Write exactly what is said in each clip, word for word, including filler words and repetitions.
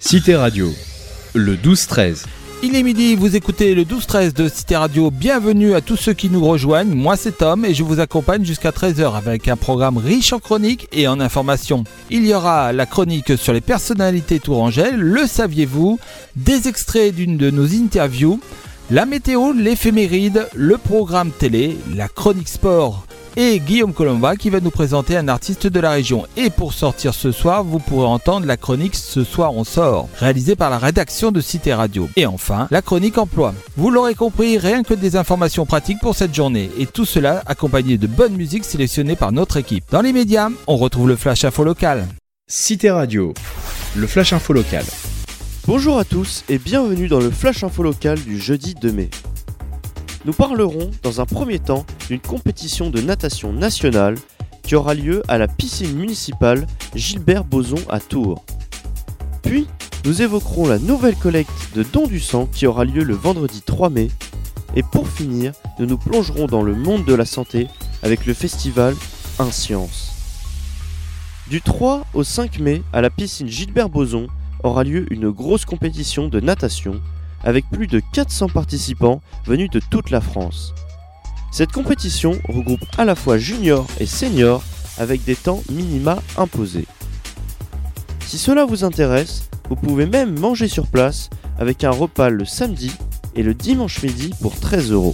Cité Radio, le douze treize. Il est midi, vous écoutez le douze treize de Cité Radio. Bienvenue à tous ceux qui nous rejoignent. Moi c'est Tom et je vous accompagne jusqu'à treize heures avec un programme riche en chroniques et en informations. Il y aura la chronique sur les personnalités tourangelles, le saviez-vous, des extraits d'une de nos interviews, la météo, l'éphéméride, le programme télé, la chronique sport et Guillaume Colomba qui va nous présenter un artiste de la région. Et pour sortir ce soir, vous pourrez entendre la chronique Ce soir on sort, réalisée par la rédaction de Cité Radio. Et enfin, la chronique emploi. Vous l'aurez compris, rien que des informations pratiques pour cette journée. Et tout cela accompagné de bonne musique sélectionnée par notre équipe. Dans les médias, on retrouve le Flash Info local. Cité Radio, le Flash Info local. Bonjour à tous et bienvenue dans le Flash Info local du jeudi deux mai. Nous parlerons dans un premier temps d'une compétition de natation nationale qui aura lieu à la piscine municipale Gilbert Bozon à Tours. Puis, nous évoquerons la nouvelle collecte de dons du sang qui aura lieu le vendredi trois mai. Et pour finir, nous nous plongerons dans le monde de la santé avec le festival Inscience. Du trois au cinq mai, à la piscine Gilbert Bozon aura lieu une grosse compétition de natation avec plus de quatre cents participants venus de toute la France. Cette compétition regroupe à la fois juniors et seniors avec des temps minima imposés. Si cela vous intéresse, vous pouvez même manger sur place avec un repas le samedi et le dimanche midi pour treize euros.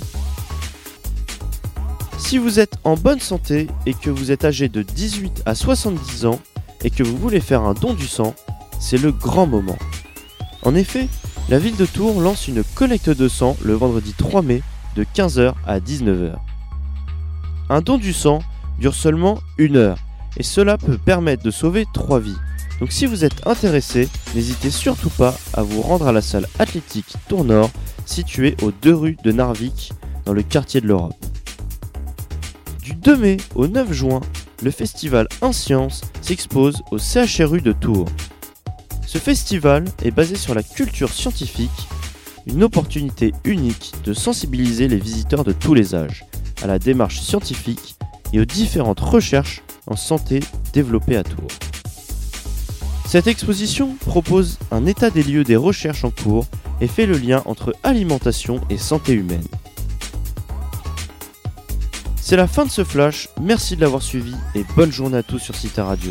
Si vous êtes en bonne santé et que vous êtes âgé de dix-huit à soixante-dix ans et que vous voulez faire un don du sang, c'est le grand moment. En effet, la ville de Tours lance une collecte de sang le vendredi trois mai de quinze heures à dix-neuf heures. Un don du sang dure seulement une heure et cela peut permettre de sauver trois vies. Donc si vous êtes intéressé, n'hésitez surtout pas à vous rendre à la salle athlétique Tours Nord située aux deux rues de Narvik dans le quartier de l'Europe. Du deux mai au neuf juin, le festival Inscience s'expose au C H R U de Tours. Ce festival est basé sur la culture scientifique, une opportunité unique de sensibiliser les visiteurs de tous les âges à la démarche scientifique et aux différentes recherches en santé développées à Tours. Cette exposition propose un état des lieux des recherches en cours et fait le lien entre alimentation et santé humaine. C'est la fin de ce flash, merci de l'avoir suivi et bonne journée à tous sur Cité Radio.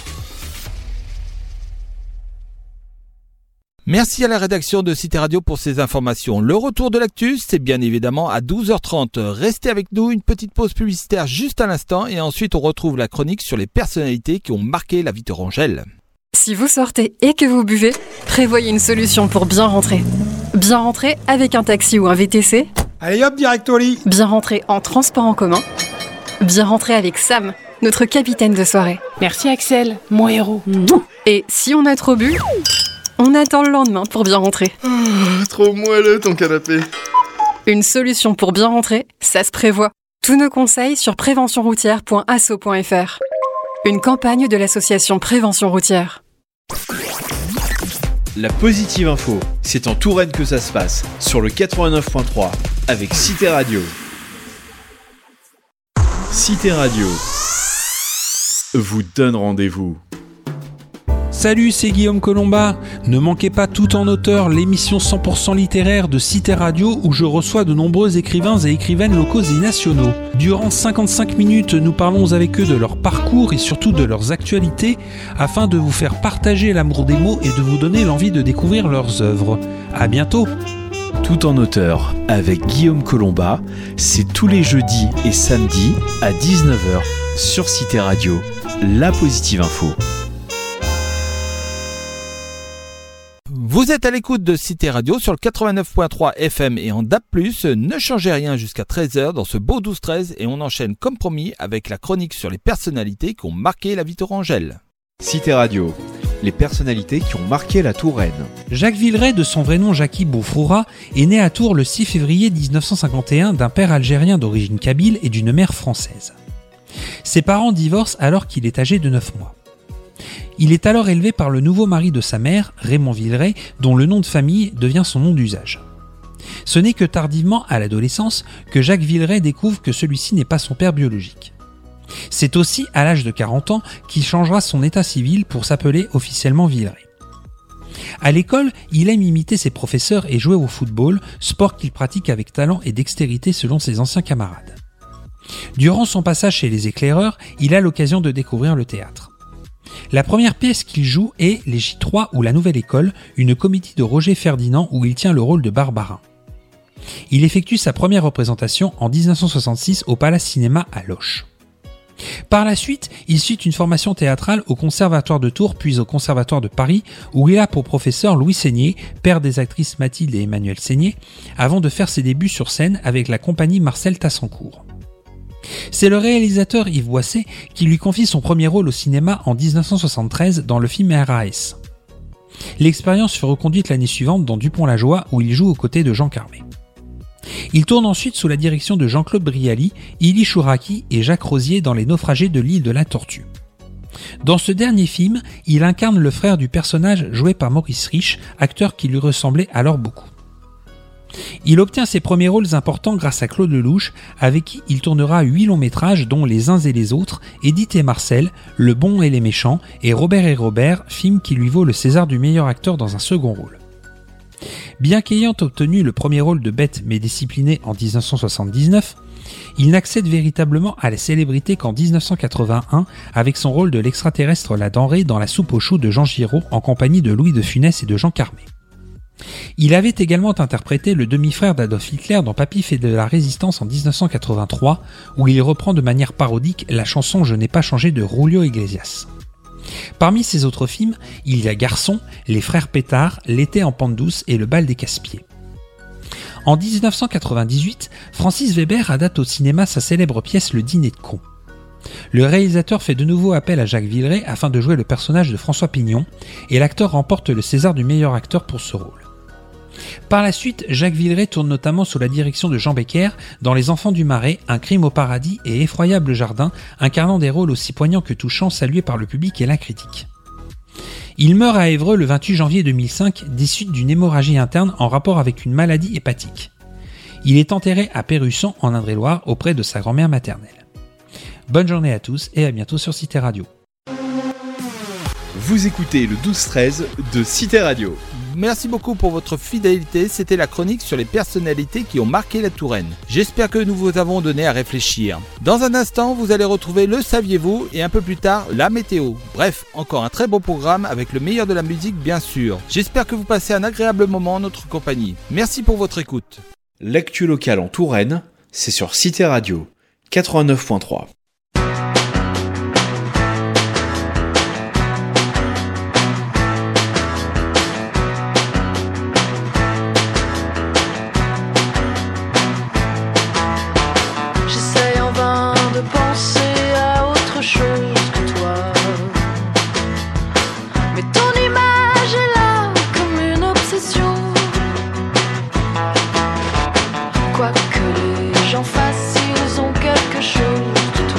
Merci à la rédaction de Cité Radio pour ces informations. Le retour de l'actu, c'est bien évidemment à douze heures trente. Restez avec nous, une petite pause publicitaire juste à l'instant et ensuite on retrouve la chronique sur les personnalités qui ont marqué la vie torangelle. Si vous sortez et que vous buvez, prévoyez une solution pour bien rentrer. Bien rentrer avec un taxi ou un V T C. Allez hop, direct au lit. Bien rentrer en transport en commun. Bien rentrer avec Sam, notre capitaine de soirée. Merci Axel, mon héros. Et si on a trop bu, on attend le lendemain pour bien rentrer. Oh, trop moelleux ton canapé. Une solution pour bien rentrer, ça se prévoit. Tous nos conseils sur prévention routière point asso point f r. Une campagne de l'association Prévention routière. La positive info, c'est en Touraine que ça se passe, sur le quatre-vingt-neuf point trois, avec Cité Radio. Cité Radio vous donne rendez-vous. Salut, c'est Guillaume Colomba. Ne manquez pas Tout en auteur, l'émission cent pour cent littéraire de Cité Radio où je reçois de nombreux écrivains et écrivaines locaux et nationaux. Durant cinquante-cinq minutes, nous parlons avec eux de leur parcours et surtout de leurs actualités afin de vous faire partager l'amour des mots et de vous donner l'envie de découvrir leurs œuvres. À bientôt. Tout en auteur avec Guillaume Colomba, c'est tous les jeudis et samedis à dix-neuf heures sur Cité Radio, la positive info. Vous êtes à l'écoute de Cité Radio sur le quatre-vingt-neuf point trois F M et en D A B plus. Ne changez rien jusqu'à treize heures dans ce beau douze treize et on enchaîne comme promis avec la chronique sur les personnalités qui ont marqué la vie torangelle. Cité Radio, les personnalités qui ont marqué la Touraine. Jacques Villeray, de son vrai nom Jackie Boufroura, est né à Tours le six février dix-neuf cent cinquante et un d'un père algérien d'origine kabyle et d'une mère française. Ses parents divorcent alors qu'il est âgé de neuf mois. Il est alors élevé par le nouveau mari de sa mère, Raymond Villeray, dont le nom de famille devient son nom d'usage. Ce n'est que tardivement, à l'adolescence, que Jacques Villeray découvre que celui-ci n'est pas son père biologique. C'est aussi à l'âge de quarante ans qu'il changera son état civil pour s'appeler officiellement Villeray. À l'école, il aime imiter ses professeurs et jouer au football, sport qu'il pratique avec talent et dextérité selon ses anciens camarades. Durant son passage chez les éclaireurs, il a l'occasion de découvrir le théâtre. La première pièce qu'il joue est Les J trois ou La Nouvelle École, une comédie de Roger Ferdinand où il tient le rôle de Barbarin. Il effectue sa première représentation en dix-neuf cent soixante-six au Palace Cinéma à Loches. Par la suite, il suit une formation théâtrale au Conservatoire de Tours puis au Conservatoire de Paris où il a pour professeur Louis Seigné, père des actrices Mathilde et Emmanuel Seigné, avant de faire ses débuts sur scène avec la compagnie Marcel Tassencourt. C'est le réalisateur Yves Boisset qui lui confie son premier rôle au cinéma en dix-neuf cent soixante-treize dans le film R A S. L'expérience fut reconduite l'année suivante dans Dupont-la-Joie où il joue aux côtés de Jean Carmé. Il tourne ensuite sous la direction de Jean-Claude Brialy, Ili Chouraki et Jacques Rosier dans Les Naufragés de l'île de la Tortue. Dans ce dernier film, il incarne le frère du personnage joué par Maurice Rich, acteur qui lui ressemblait alors beaucoup. Il obtient ses premiers rôles importants grâce à Claude Lelouch, avec qui il tournera huit longs métrages dont Les Uns et les Autres, Édith et Marcel, Le Bon et les Méchants et Robert et Robert, film qui lui vaut le César du meilleur acteur dans un second rôle. Bien qu'ayant obtenu le premier rôle de bête mais discipliné en dix-neuf cent soixante-dix-neuf, il n'accède véritablement à la célébrité qu'en dix-neuf cent quatre-vingt-un avec son rôle de l'extraterrestre La Denrée dans La Soupe aux choux de Jean Giraud en compagnie de Louis de Funès et de Jean Carmé. Il avait également interprété le demi-frère d'Adolf Hitler dans Papy fait de la résistance en dix-neuf cent quatre-vingt-trois où il reprend de manière parodique la chanson Je n'ai pas changé de Julio Iglesias. Parmi ses autres films, il y a Garçon, Les Frères Pétard, L'été en pente douce et Le bal des Casse-pieds. En dix-neuf cent quatre-vingt-dix-huit, Francis Weber adapte au cinéma sa célèbre pièce Le Dîner de cons. Le réalisateur fait de nouveau appel à Jacques Villeray afin de jouer le personnage de François Pignon et l'acteur remporte le César du meilleur acteur pour ce rôle. Par la suite, Jacques Villeray tourne notamment sous la direction de Jean Becker dans Les Enfants du Marais, Un crime au paradis et Effroyable jardin, incarnant des rôles aussi poignants que touchants salués par le public et la critique. Il meurt à Évreux le vingt-huit janvier deux mille cinq des suites d'une hémorragie interne en rapport avec une maladie hépatique. Il est enterré à Pérusson en Indre-et-Loire auprès de sa grand-mère maternelle. Bonne journée à tous et à bientôt sur Cité Radio. Vous écoutez le douze treize de Cité Radio. Merci beaucoup pour votre fidélité, c'était la chronique sur les personnalités qui ont marqué la Touraine. J'espère que nous vous avons donné à réfléchir. Dans un instant, vous allez retrouver le saviez-vous et un peu plus tard, la météo. Bref, encore un très beau programme avec le meilleur de la musique bien sûr. J'espère que vous passez un agréable moment en notre compagnie. Merci pour votre écoute. L'actu locale en Touraine, c'est sur Cité Radio, quatre-vingt-neuf point trois. Quoi que les gens fassent, ils ont quelque chose de toi.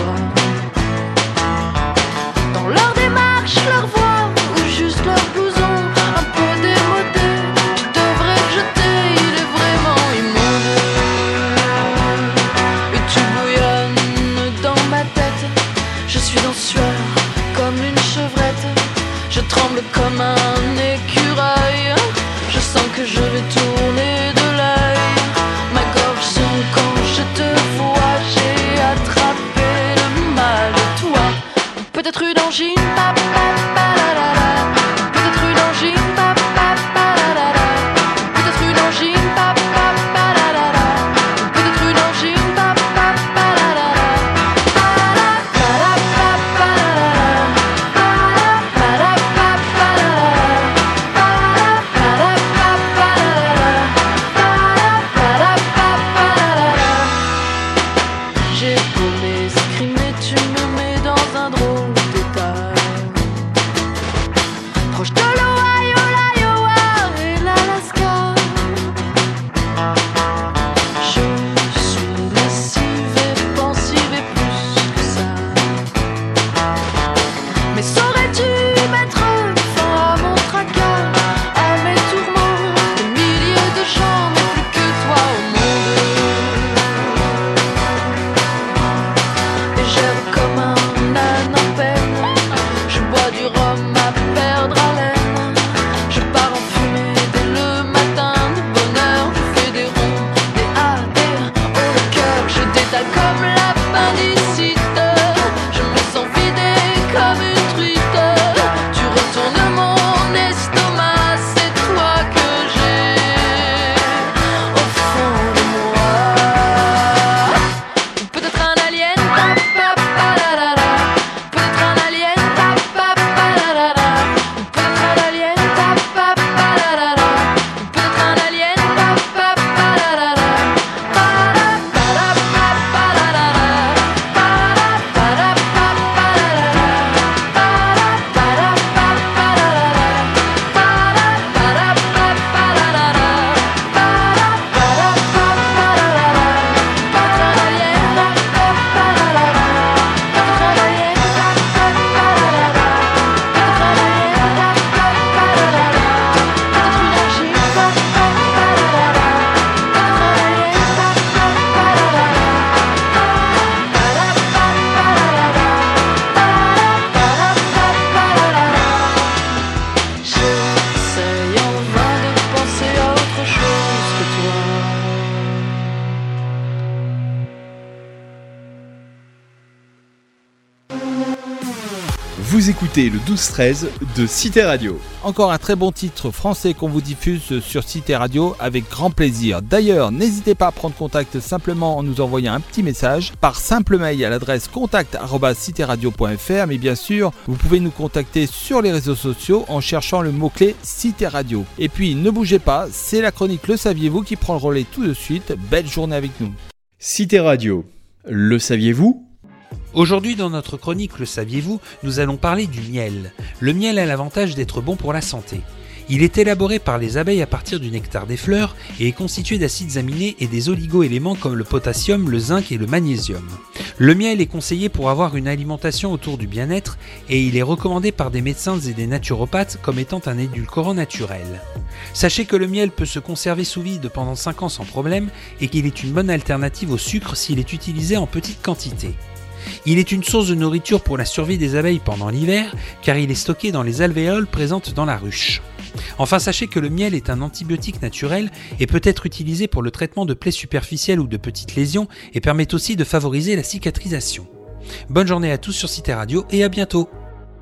écoutez le douze treize de Cité Radio. Encore un très bon titre français qu'on vous diffuse sur Cité Radio avec grand plaisir. D'ailleurs, n'hésitez pas à prendre contact simplement en nous envoyant un petit message par simple mail à l'adresse contact arobase citéradio point f r. Mais bien sûr, vous pouvez nous contacter sur les réseaux sociaux en cherchant le mot-clé Cité Radio. Et puis, ne bougez pas, c'est la chronique Le Saviez-vous qui prend le relais tout de suite. Belle journée avec nous. Cité Radio, le saviez-vous ? Aujourd'hui, dans notre chronique Le Saviez-vous, nous allons parler du miel. Le miel a l'avantage d'être bon pour la santé. Il est élaboré par les abeilles à partir du nectar des fleurs et est constitué d'acides aminés et des oligo-éléments comme le potassium, le zinc et le magnésium. Le miel est conseillé pour avoir une alimentation autour du bien-être et il est recommandé par des médecins et des naturopathes comme étant un édulcorant naturel. Sachez que le miel peut se conserver sous vide pendant cinq ans sans problème et qu'il est une bonne alternative au sucre s'il est utilisé en petite quantité. Il est une source de nourriture pour la survie des abeilles pendant l'hiver, car il est stocké dans les alvéoles présentes dans la ruche. Enfin, sachez que le miel est un antibiotique naturel et peut être utilisé pour le traitement de plaies superficielles ou de petites lésions et permet aussi de favoriser la cicatrisation. Bonne journée à tous sur Cité Radio et à bientôt.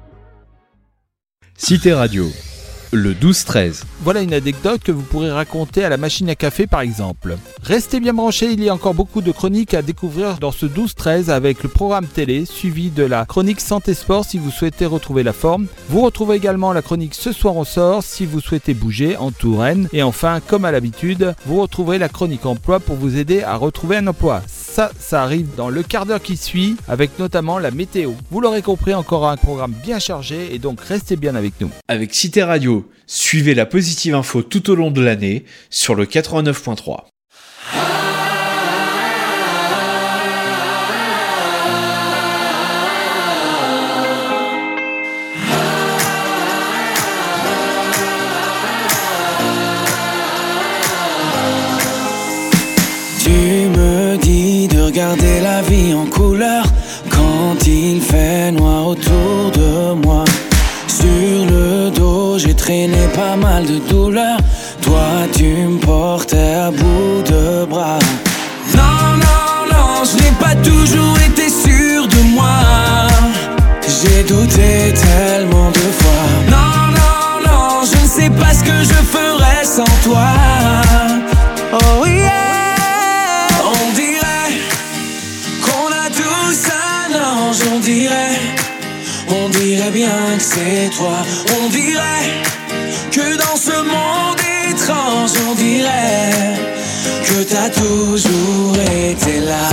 Cité Radio, le douze treize. Voilà une anecdote que vous pourrez raconter à la machine à café par exemple. Restez bien branchés, il y a encore beaucoup de chroniques à découvrir dans ce douze treize avec le programme télé suivi de la chronique Santé Sport si vous souhaitez retrouver la forme. Vous retrouvez également la chronique Ce soir on sort si vous souhaitez bouger en Touraine. Et enfin, comme à l'habitude, vous retrouverez la chronique emploi pour vous aider à retrouver un emploi. Ça, ça arrive dans le quart d'heure qui suit avec notamment la météo. Vous l'aurez compris, encore un programme bien chargé et donc restez bien avec nous. Avec Cité Radio, suivez la positive info tout au long de l'année sur le quatre-vingt-neuf point trois. Tu me dis de regarder la vie en couleur quand il fait noir autour de moi. Sur le dos, j'ai traîné pas mal de douleurs. Toi, tu me portais à bout de bras. Non, non, non, je n'ai pas toujours été sûr de moi. J'ai douté tellement de fois. Non, non, non, je ne sais pas ce que je ferais sans toi. Oh yeah. On dirait qu'on a tous un ange, on dirait. On dirait bien que c'est toi. On dirait que dans ce monde étrange, on dirait que t'as toujours été là.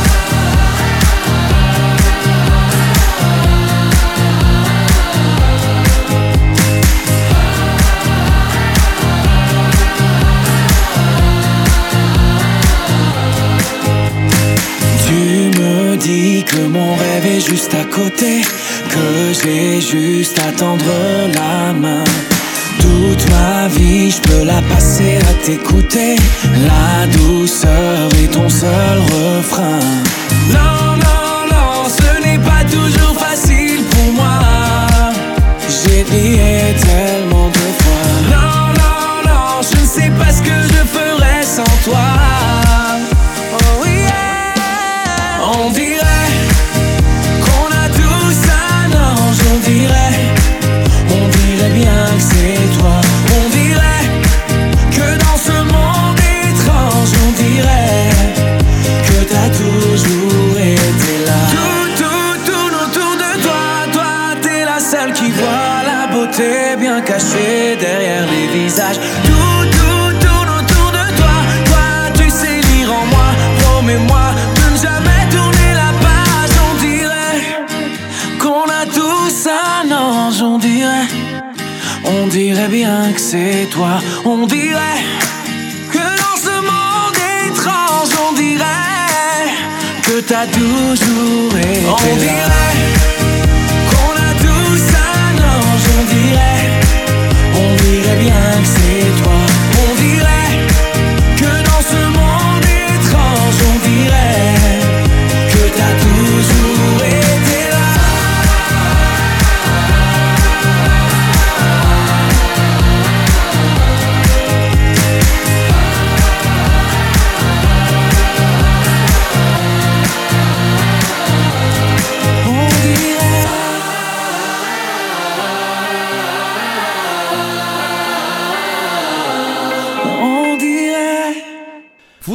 Tu me dis que mon rêve est juste à côté, que j'ai juste à tendre la main. Toute ma vie, je peux la passer à t'écouter. La douceur est ton seul refrain. Non, non, non, ce n'est pas toujours facile pour moi. J'ai prié tellement de fois. Non, non, non, je ne sais pas ce que je ferais sans toi. Oh yeah. On dirait qu'on a tous un ange, on dirait. On dirait bien que c'est toi. On dirait que dans ce monde étrange, on dirait que t'as toujours été là. Tout, tout, tout autour de toi, toi t'es la seule qui voit la beauté bien cachée derrière les visages. Tout, tout, tout autour de toi, toi tu sais lire en moi. Promets-moi de ne jamais tourner la page. On dirait qu'on a tous un ange, on dirait. On dirait bien que c'est toi. On dirait que dans ce monde étrange, on dirait que t'as toujours été là. On dirait qu'on a tous un ange, on dirait. On dirait bien que c'est toi. On dirait que dans ce monde étrange, on dirait que t'as toujours été là. On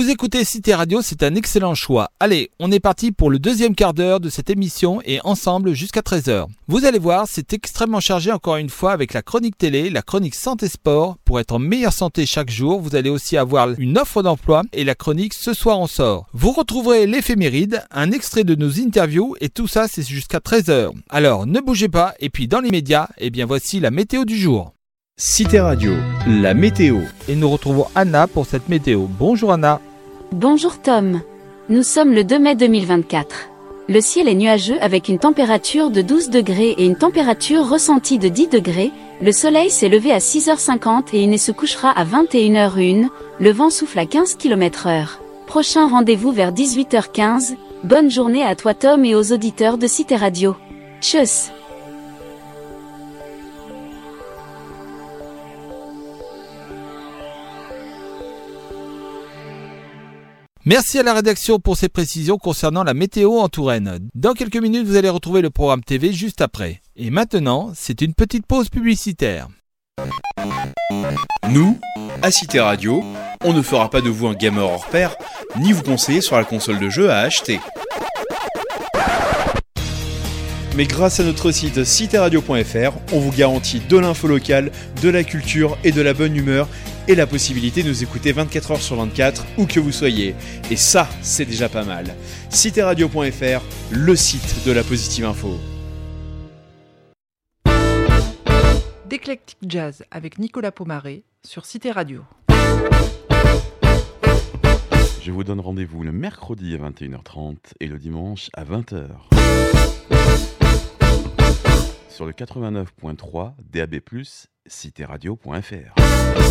Vous écoutez Cité Radio, c'est un excellent choix. Allez, on est parti pour le deuxième quart d'heure de cette émission et ensemble jusqu'à treize heures. Vous allez voir, c'est extrêmement chargé encore une fois avec la chronique télé, la chronique santé sport. Pour être en meilleure santé chaque jour, vous allez aussi avoir une offre d'emploi et la chronique Ce soir on sort. Vous retrouverez l'éphéméride, un extrait de nos interviews et tout ça c'est jusqu'à treize heures. Alors ne bougez pas et puis dans les médias, eh bien voici la météo du jour. Cité Radio, la météo. Et nous retrouvons Anna pour cette météo. Bonjour Anna. Bonjour Tom. Nous sommes le deux mai deux mille vingt-quatre. Le ciel est nuageux avec une température de douze degrés et une température ressentie de dix degrés. Le soleil s'est levé à six heures cinquante et il se couchera à vingt et une heures une. Le vent souffle à quinze kilomètres heure. Prochain rendez-vous vers dix-huit heures quinze. Bonne journée à toi Tom et aux auditeurs de Cité Radio. Tchuss. Merci à la rédaction pour ces précisions concernant la météo en Touraine. Dans quelques minutes, vous allez retrouver le programme T V juste après. Et maintenant, c'est une petite pause publicitaire. Nous, à Cité Radio, on ne fera pas de vous un gamer hors pair, ni vous conseiller sur la console de jeu à acheter. Mais grâce à notre site cité radio point f r, on vous garantit de l'info locale, de la culture et de la bonne humeur et la possibilité de nous écouter vingt-quatre heures sur vingt-quatre, où que vous soyez. Et ça, c'est déjà pas mal. cité radio point f r, le site de la positive info. D'Eclectic Jazz avec Nicolas Pomaré sur Cité Radio. Je vous donne rendez-vous le mercredi à vingt et une heures trente et le dimanche à vingt heures. Sur le quatre-vingt-neuf point trois D A B plus, cité radio point f r.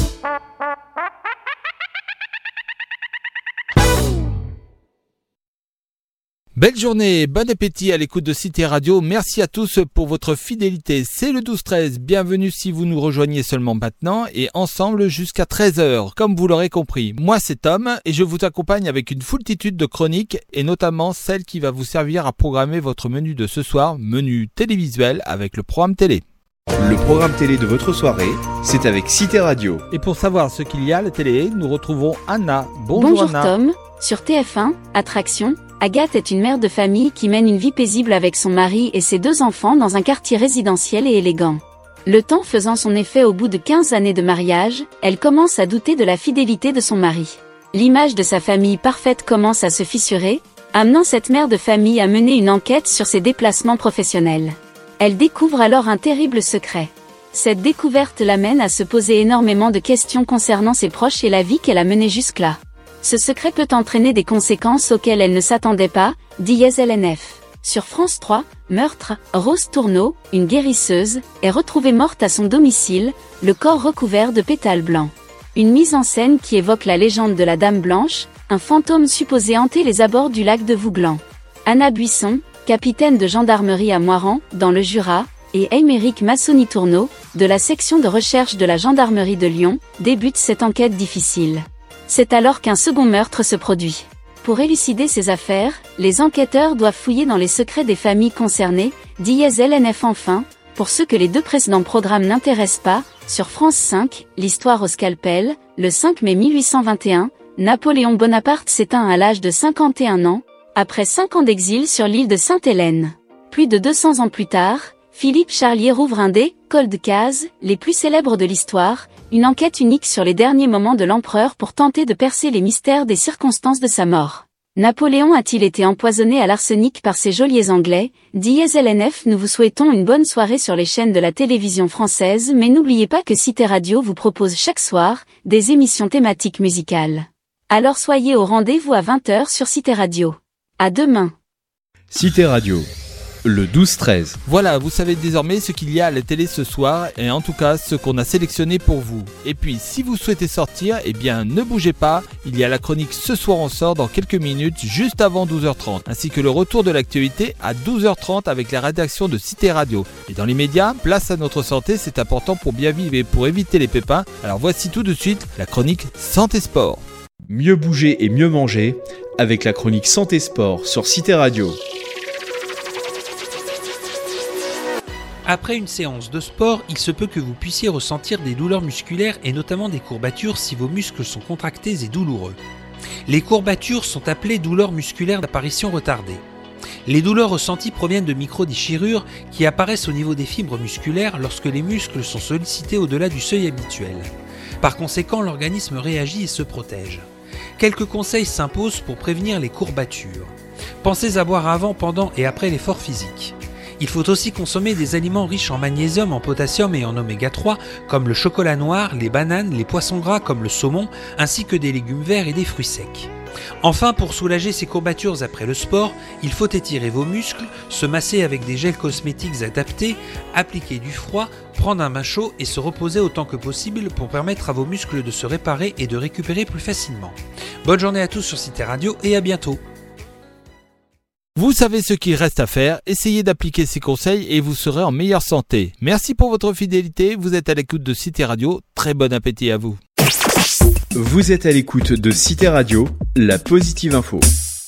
Belle journée, bon appétit à l'écoute de Cité Radio. Merci à tous pour votre fidélité. C'est le douze treize. Bienvenue si vous nous rejoignez seulement maintenant et ensemble jusqu'à treize heures. Comme vous l'aurez compris, moi c'est Tom et je vous accompagne avec une foultitude de chroniques et notamment celle qui va vous servir à programmer votre menu de ce soir, menu télévisuel avec le programme télé. Le programme télé de votre soirée, c'est avec Cité Radio. Et pour savoir ce qu'il y a à la télé, nous retrouvons Anna. Bonjour, Bonjour Anna. Tom. Sur T F un, Attraction, Agathe est une mère de famille qui mène une vie paisible avec son mari et ses deux enfants dans un quartier résidentiel et élégant. Le temps faisant son effet au bout de quinze années de mariage, elle commence à douter de la fidélité de son mari. L'image de sa famille parfaite commence à se fissurer, amenant cette mère de famille à mener une enquête sur ses déplacements professionnels. Elle découvre alors un terrible secret. Cette découverte l'amène à se poser énormément de questions concernant ses proches et la vie qu'elle a menée jusque-là. Ce secret peut entraîner des conséquences auxquelles elle ne s'attendait pas, dit L N F. Sur France trois, meurtre, Rose Tourneau, une guérisseuse, est retrouvée morte à son domicile, le corps recouvert de pétales blancs. Une mise en scène qui évoque la légende de la Dame Blanche, un fantôme supposé hanter les abords du lac de Vouglan. Anna Buisson, capitaine de gendarmerie à Moiran, dans le Jura, et Aymeric Massoni-Tourneau, de la section de recherche de la gendarmerie de Lyon, débutent cette enquête difficile. C'est alors qu'un second meurtre se produit. Pour élucider ces affaires, les enquêteurs doivent fouiller dans les secrets des familles concernées, dit L N F enfin, pour ceux que les deux précédents programmes n'intéressent pas, sur France cinq, l'histoire au scalpel, le cinq mai mille huit cent vingt et un, Napoléon Bonaparte s'éteint à l'âge de cinquante et un ans, après cinq ans d'exil sur l'île de Sainte-Hélène. Plus de deux cents ans plus tard, Philippe Charlier rouvre un des cold cases les plus célèbres de l'histoire, une enquête unique sur les derniers moments de l'empereur pour tenter de percer les mystères des circonstances de sa mort. Napoléon a-t-il été empoisonné à l'arsenic par ces geôliers anglais? dit L N F. Nous vous souhaitons une bonne soirée sur les chaînes de la télévision française, mais n'oubliez pas que Cité Radio vous propose chaque soir des émissions thématiques musicales. Alors soyez au rendez-vous à vingt heures sur Cité Radio. À demain. Cité Radio, le douze treize. Voilà, vous savez désormais ce qu'il y a à la télé ce soir, et en tout cas ce qu'on a sélectionné pour vous. Et puis, si vous souhaitez sortir, eh bien ne bougez pas, il y a la chronique Ce soir on sort dans quelques minutes, juste avant douze heures trente, ainsi que le retour de l'actualité à douze heures trente avec la rédaction de Cité Radio. Et dans les médias, place à notre santé, c'est important pour bien vivre et pour éviter les pépins. Alors voici tout de suite la chronique Santé Sport. Mieux bouger et mieux manger avec la chronique Santé Sport sur Cité Radio. Après une séance de sport, il se peut que vous puissiez ressentir des douleurs musculaires et notamment des courbatures si vos muscles sont contractés et douloureux. Les courbatures sont appelées douleurs musculaires d'apparition retardée. Les douleurs ressenties proviennent de microdéchirures qui apparaissent au niveau des fibres musculaires lorsque les muscles sont sollicités au-delà du seuil habituel. Par conséquent, l'organisme réagit et se protège. Quelques conseils s'imposent pour prévenir les courbatures. Pensez à boire avant, pendant et après l'effort physique. Il faut aussi consommer des aliments riches en magnésium, en potassium et en oméga trois, comme le chocolat noir, les bananes, les poissons gras comme le saumon, ainsi que des légumes verts et des fruits secs. Enfin, pour soulager ces courbatures après le sport, il faut étirer vos muscles, se masser avec des gels cosmétiques adaptés, appliquer du froid, prendre un bain chaud et se reposer autant que possible pour permettre à vos muscles de se réparer et de récupérer plus facilement. Bonne journée à tous sur Cité Radio et à bientôt. Vous savez ce qu'il reste à faire, essayez d'appliquer ces conseils et vous serez en meilleure santé. Merci pour votre fidélité, vous êtes à l'écoute de Cité Radio, très bon appétit à vous. Vous êtes à l'écoute de Cité Radio, la positive info.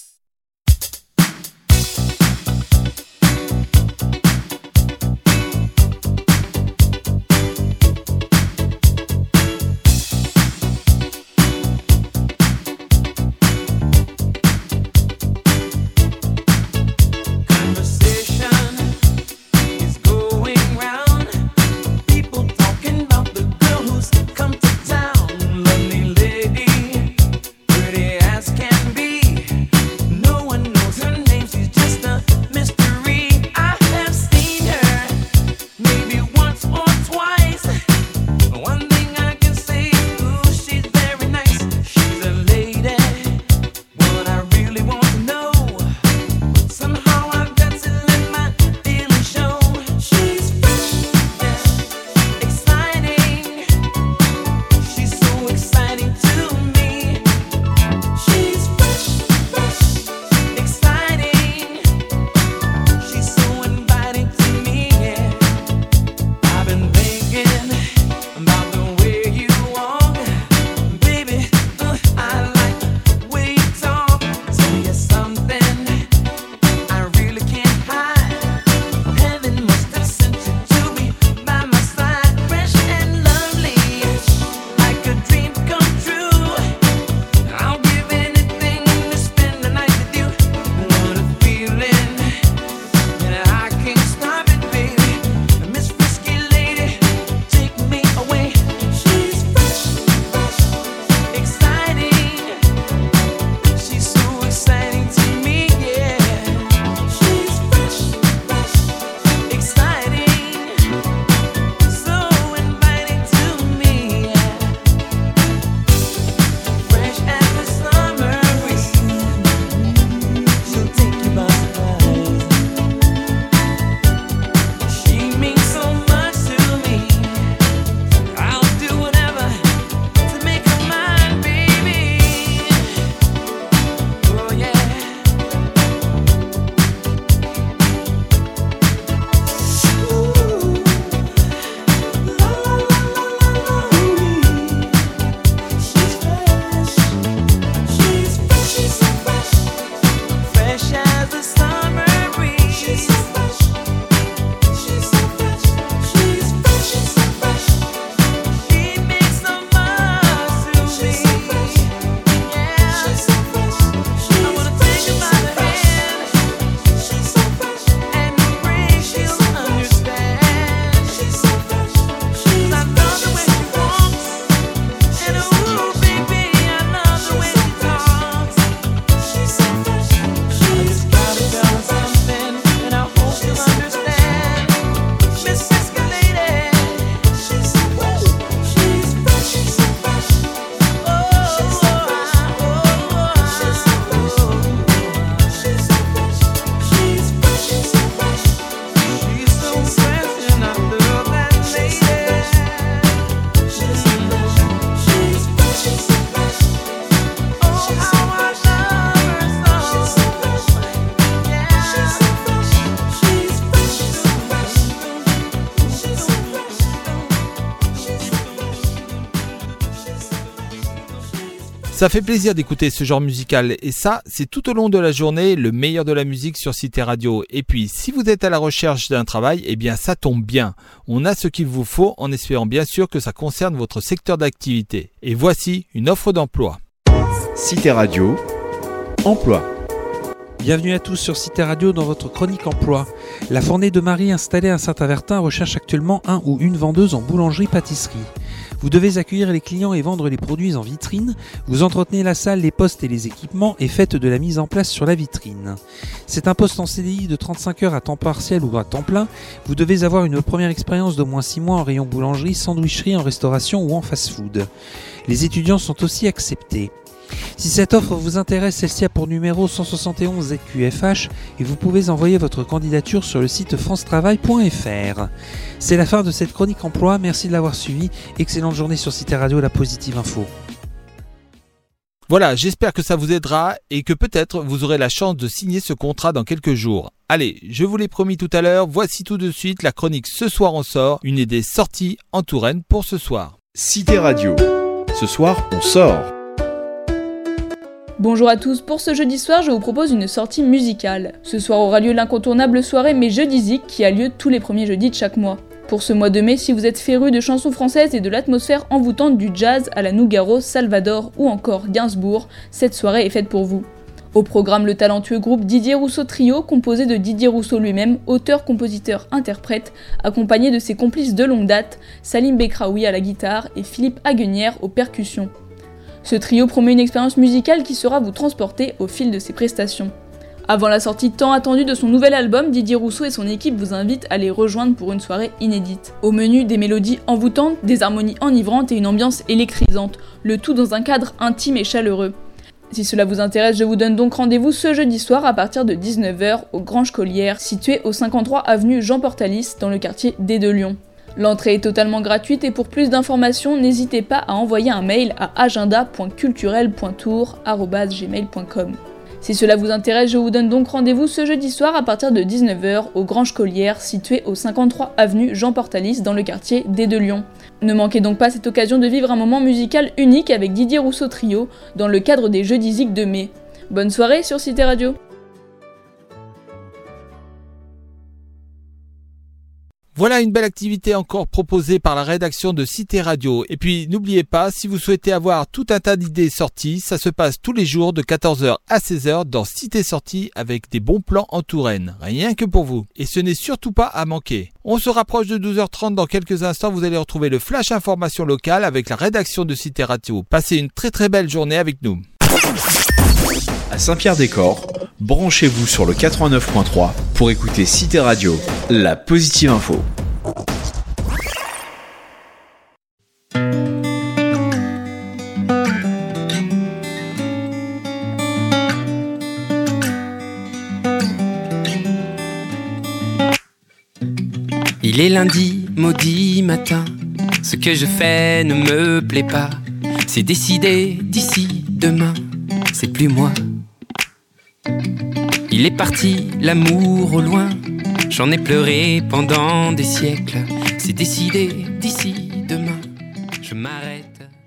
Ça fait plaisir d'écouter ce genre musical et ça, c'est tout au long de la journée le meilleur de la musique sur Cité Radio. Et puis, si vous êtes à la recherche d'un travail, eh bien ça tombe bien. On a ce qu'il vous faut en espérant bien sûr que ça concerne votre secteur d'activité. Et voici une offre d'emploi. Cité Radio, emploi. Bienvenue à tous sur Cité Radio dans votre chronique emploi. La Fournée de Marie installée à Saint-Avertin recherche actuellement un ou une vendeuse en boulangerie-pâtisserie. Vous devez accueillir les clients et vendre les produits en vitrine, vous entretenez la salle, les postes et les équipements et faites de la mise en place sur la vitrine. C'est un poste en C D I de trente-cinq heures à temps partiel ou à temps plein. Vous devez avoir une première expérience d'au moins six mois en rayon boulangerie, sandwicherie, en restauration ou en fast-food. Les étudiants sont aussi acceptés. Si cette offre vous intéresse, celle-ci a pour numéro cent soixante et onze Z Q F H et vous pouvez envoyer votre candidature sur le site france travail point f r. C'est la fin de cette chronique emploi, merci de l'avoir suivi. Excellente journée sur Cité Radio, la positive info. Voilà, j'espère que ça vous aidera et que peut-être vous aurez la chance de signer ce contrat dans quelques jours. Allez, je vous l'ai promis tout à l'heure, voici tout de suite la chronique Ce soir on sort, une idée sortie en Touraine pour ce soir. Cité Radio, ce soir on sort. Bonjour à tous, pour ce jeudi soir, je vous propose une sortie musicale. Ce soir aura lieu l'incontournable soirée Mes Jeudis Zik qui a lieu tous les premiers jeudis de chaque mois. Pour ce mois de mai, si vous êtes féru de chansons françaises et de l'atmosphère envoûtante du jazz à la Nougaro, Salvador ou encore Gainsbourg, cette soirée est faite pour vous. Au programme, le talentueux groupe Didier Rousseau Trio, composé de Didier Rousseau lui-même, auteur, compositeur, interprète, accompagné de ses complices de longue date, Salim Bekraoui à la guitare et Philippe Haguenière aux percussions. Ce trio promet une expérience musicale qui sera vous transporter au fil de ses prestations. Avant la sortie tant attendue de son nouvel album, Didier Rousseau et son équipe vous invitent à les rejoindre pour une soirée inédite. Au menu, des mélodies envoûtantes, des harmonies enivrantes et une ambiance électrisante, le tout dans un cadre intime et chaleureux. Si cela vous intéresse, je vous donne donc rendez-vous ce jeudi soir à partir de dix-neuf heures au Grange Collière, situé au cinquante-trois avenue Jean Portalis dans le quartier des de Lyon. L'entrée est totalement gratuite et pour plus d'informations, n'hésitez pas à envoyer un mail à agenda point culturel point tour arobase gmail point com. Si cela vous intéresse, je vous donne donc rendez-vous ce jeudi soir à partir de dix-neuf heures au Grange Collière, situé au cinquante-trois avenue Jean Portalis dans le quartier des de Lyon. Ne manquez donc pas cette occasion de vivre un moment musical unique avec Didier Rousseau Trio dans le cadre des Jeudis Zik de mai. Bonne soirée sur Cité Radio. Voilà une belle activité encore proposée par la rédaction de Cité Radio. Et puis n'oubliez pas, si vous souhaitez avoir tout un tas d'idées sorties, ça se passe tous les jours de quatorze heures à seize heures dans Cité Sortie avec des bons plans en Touraine. Rien que pour vous. Et ce n'est surtout pas à manquer. On se rapproche de douze heures trente dans quelques instants. Vous allez retrouver le Flash Information locale avec la rédaction de Cité Radio. Passez une très très belle journée avec nous. À Saint-Pierre-des-Corps, branchez-vous sur le quatre-vingt-neuf point trois pour écouter Cité Radio, la positive info. Il est lundi, maudit matin, ce que je fais ne me plaît pas, c'est décidé d'ici demain, c'est plus moi. Il est parti, l'amour au loin, j'en ai pleuré pendant des siècles, c'est décidé d'ici demain, je m'arrête.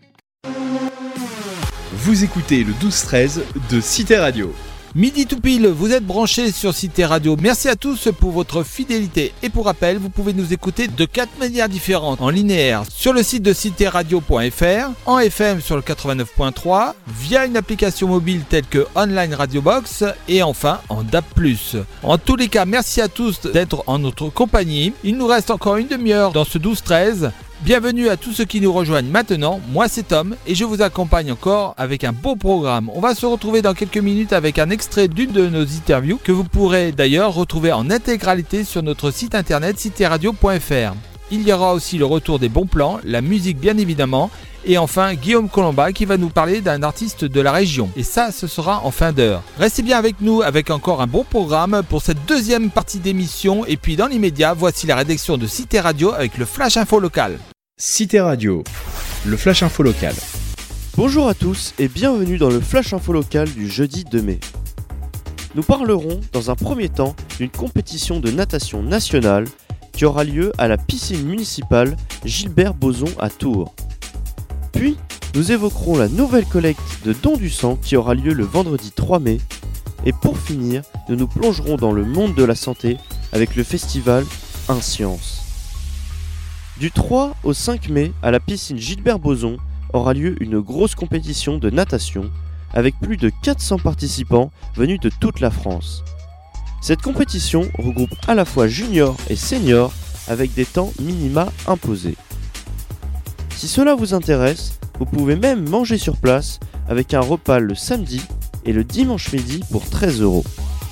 Vous écoutez le douze treize de Cité Radio. Midi tout pile, vous êtes branchés sur Cité Radio. Merci à tous pour votre fidélité. Et pour rappel, vous pouvez nous écouter de quatre manières différentes. En linéaire sur le site de cité radio point f r, en F M sur le quatre-vingt-neuf point trois, via une application mobile telle que Online Radio Box et enfin en D A B plus. En tous les cas, merci à tous d'être en notre compagnie. Il nous reste encore une demi-heure dans ce douze treize. Bienvenue à tous ceux qui nous rejoignent maintenant, moi c'est Tom et je vous accompagne encore avec un beau programme. On va se retrouver dans quelques minutes avec un extrait d'une de nos interviews que vous pourrez d'ailleurs retrouver en intégralité sur notre site internet cité radio point f r. Il y aura aussi le retour des bons plans, la musique bien évidemment et enfin Guillaume Colomba qui va nous parler d'un artiste de la région. Et ça, ce sera en fin d'heure. Restez bien avec nous avec encore un bon programme pour cette deuxième partie d'émission et puis dans l'immédiat, voici la rédaction de Cité Radio avec le Flash Info local. Cité Radio, le Flash Info local. Bonjour à tous et bienvenue dans le Flash Info local du jeudi deux mai. Nous parlerons dans un premier temps d'une compétition de natation nationale qui aura lieu à la piscine municipale Gilbert Bozon à Tours. Puis, nous évoquerons la nouvelle collecte de dons du sang qui aura lieu le vendredi trois mai. Et pour finir, nous nous plongerons dans le monde de la santé avec le festival Inscience. Du trois au cinq mai, à la piscine Gilbert Bozon, aura lieu une grosse compétition de natation avec plus de quatre cents participants venus de toute la France. Cette compétition regroupe à la fois juniors et seniors avec des temps minima imposés. Si cela vous intéresse, vous pouvez même manger sur place avec un repas le samedi et le dimanche midi pour treize euros.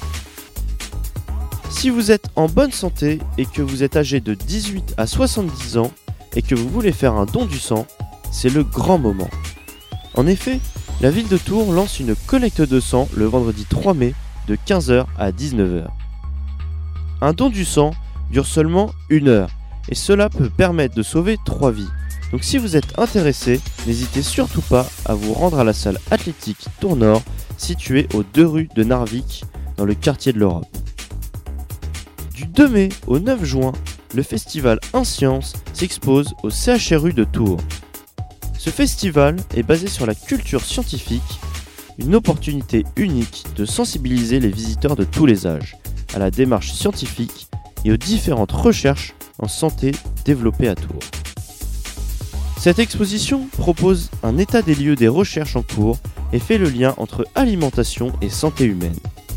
Si vous êtes en bonne santé et que vous êtes âgé de dix-huit à soixante-dix ans et que vous voulez faire un don du sang, c'est le grand moment. En effet, la ville de Tours lance une collecte de sang le vendredi trois mai de quinze heures à dix-neuf heures. Un don du sang dure seulement une heure et cela peut permettre de sauver trois vies. Donc si vous êtes intéressé, n'hésitez surtout pas à vous rendre à la salle athlétique Tours Nord située aux deux rues de Narvik dans le quartier de l'Europe. Du deux mai au neuf juin, le festival Inscience s'expose au C H R U de Tours. Ce festival est basé sur la culture scientifique, une opportunité unique de sensibiliser les visiteurs de tous les âges à la démarche scientifique et aux différentes recherches en santé développées à Tours. Cette exposition propose un état des lieux des recherches en cours et fait le lien entre alimentation et santé humaine.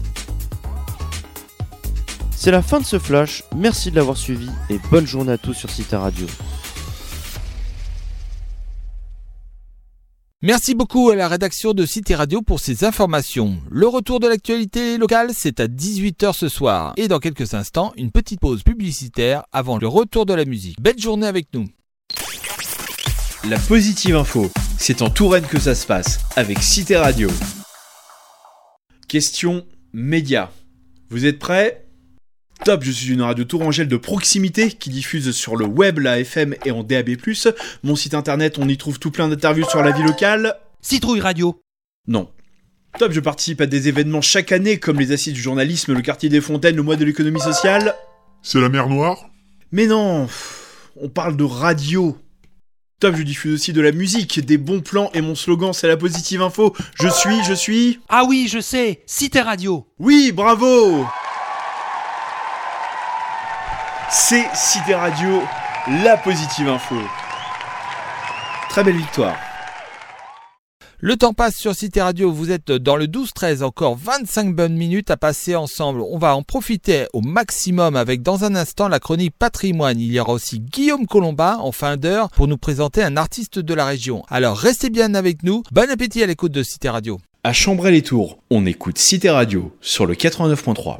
C'est la fin de ce flash, merci de l'avoir suivi et bonne journée à tous sur Cité Radio. Merci beaucoup à la rédaction de Cité Radio pour ces informations. Le retour de l'actualité locale, c'est à dix-huit heures ce soir. Et dans quelques instants, une petite pause publicitaire avant le retour de la musique. Belle journée avec nous. La positive info, c'est en Touraine que ça se passe, avec Cité Radio. Question média. Vous êtes prêts ? Top, je suis une radio tourangelle de proximité qui diffuse sur le web, la F M et en D A B plus. Mon site internet, on y trouve tout plein d'interviews sur la vie locale. Citrouille Radio. Non. Top, je participe à des événements chaque année comme les Assises du journalisme, le quartier des Fontaines, le mois de l'économie sociale. C'est la mer Noire ? Mais non, on parle de radio. Top, je diffuse aussi de la musique, des bons plans et mon slogan c'est la positive info. Je suis, je suis... Ah oui, je sais, Cité Radio. Oui, bravo. C'est Cité Radio, la positive info. Très belle victoire. Le temps passe sur Cité Radio, vous êtes dans le douze treize, encore vingt-cinq bonnes minutes à passer ensemble. On va en profiter au maximum avec dans un instant la chronique patrimoine. Il y aura aussi Guillaume Colomba en fin d'heure pour nous présenter un artiste de la région. Alors restez bien avec nous, bon appétit à l'écoute de Cité Radio. À Chambray-les-Tours, on écoute Cité Radio sur le quatre-vingt-neuf point trois.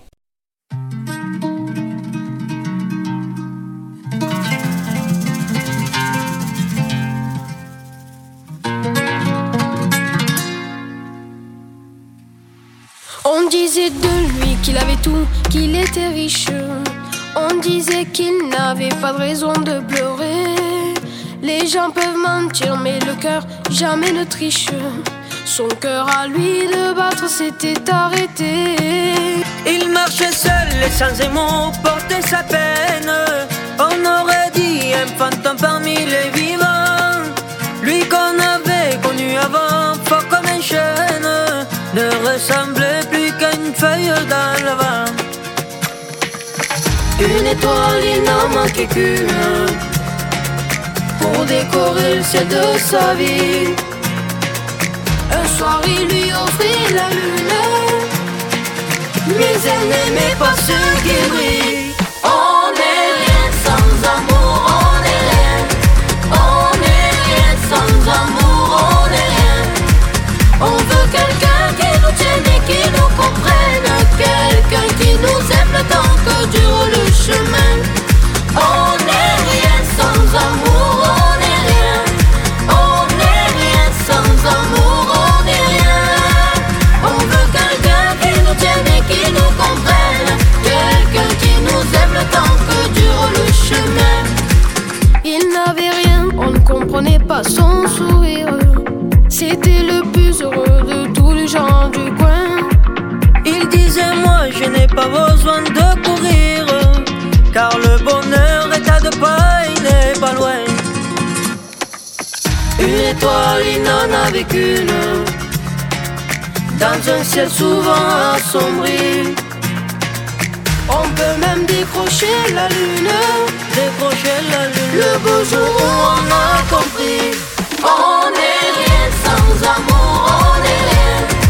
On disait de lui qu'il avait tout, qu'il était riche. On disait qu'il n'avait pas de raison de pleurer. Les gens peuvent mentir, mais le cœur jamais ne triche. Son cœur à lui de battre s'était arrêté. Il marchait seul et sans émoi portait sa peine. On aurait dit un fantôme parmi les vivants. Lui qu'on avait connu avant, fort comme un chêne, ne ressemblait plus qu'à une feuille dans le vent. Une étoile, il n'en manquait qu'une pour décorer le ciel de sa vie. Un soir, il lui offrit la lune, mais elle n'aimait pas ceux qui brillent. On n'est rien sans amour, on n'est rien. On n'est rien sans amour, on n'est rien. On veut quelqu'un qui nous tienne et qui nous comprenne, quelqu'un qui nous aime le temps que dure le chemin. On n'est rien sans amour, on n'est rien. On n'est rien sans amour, on n'est rien. On veut quelqu'un qui nous tienne et qui nous comprenne, quelqu'un qui nous aime le temps que dure le chemin. Il n'avait rien, on ne comprenait pas son sourire. C'était le plus heureux de tous les gens du coin. Il disait moi je n'ai pas besoin de courir, car le bonheur est à deux pas, il n'est pas loin. Une étoile, il n'en avait qu'une, dans un ciel souvent assombri. On peut même décrocher la lune, décrocher la lune, le beau jour où on a compris. On n'est rien sans amour, on n'est rien.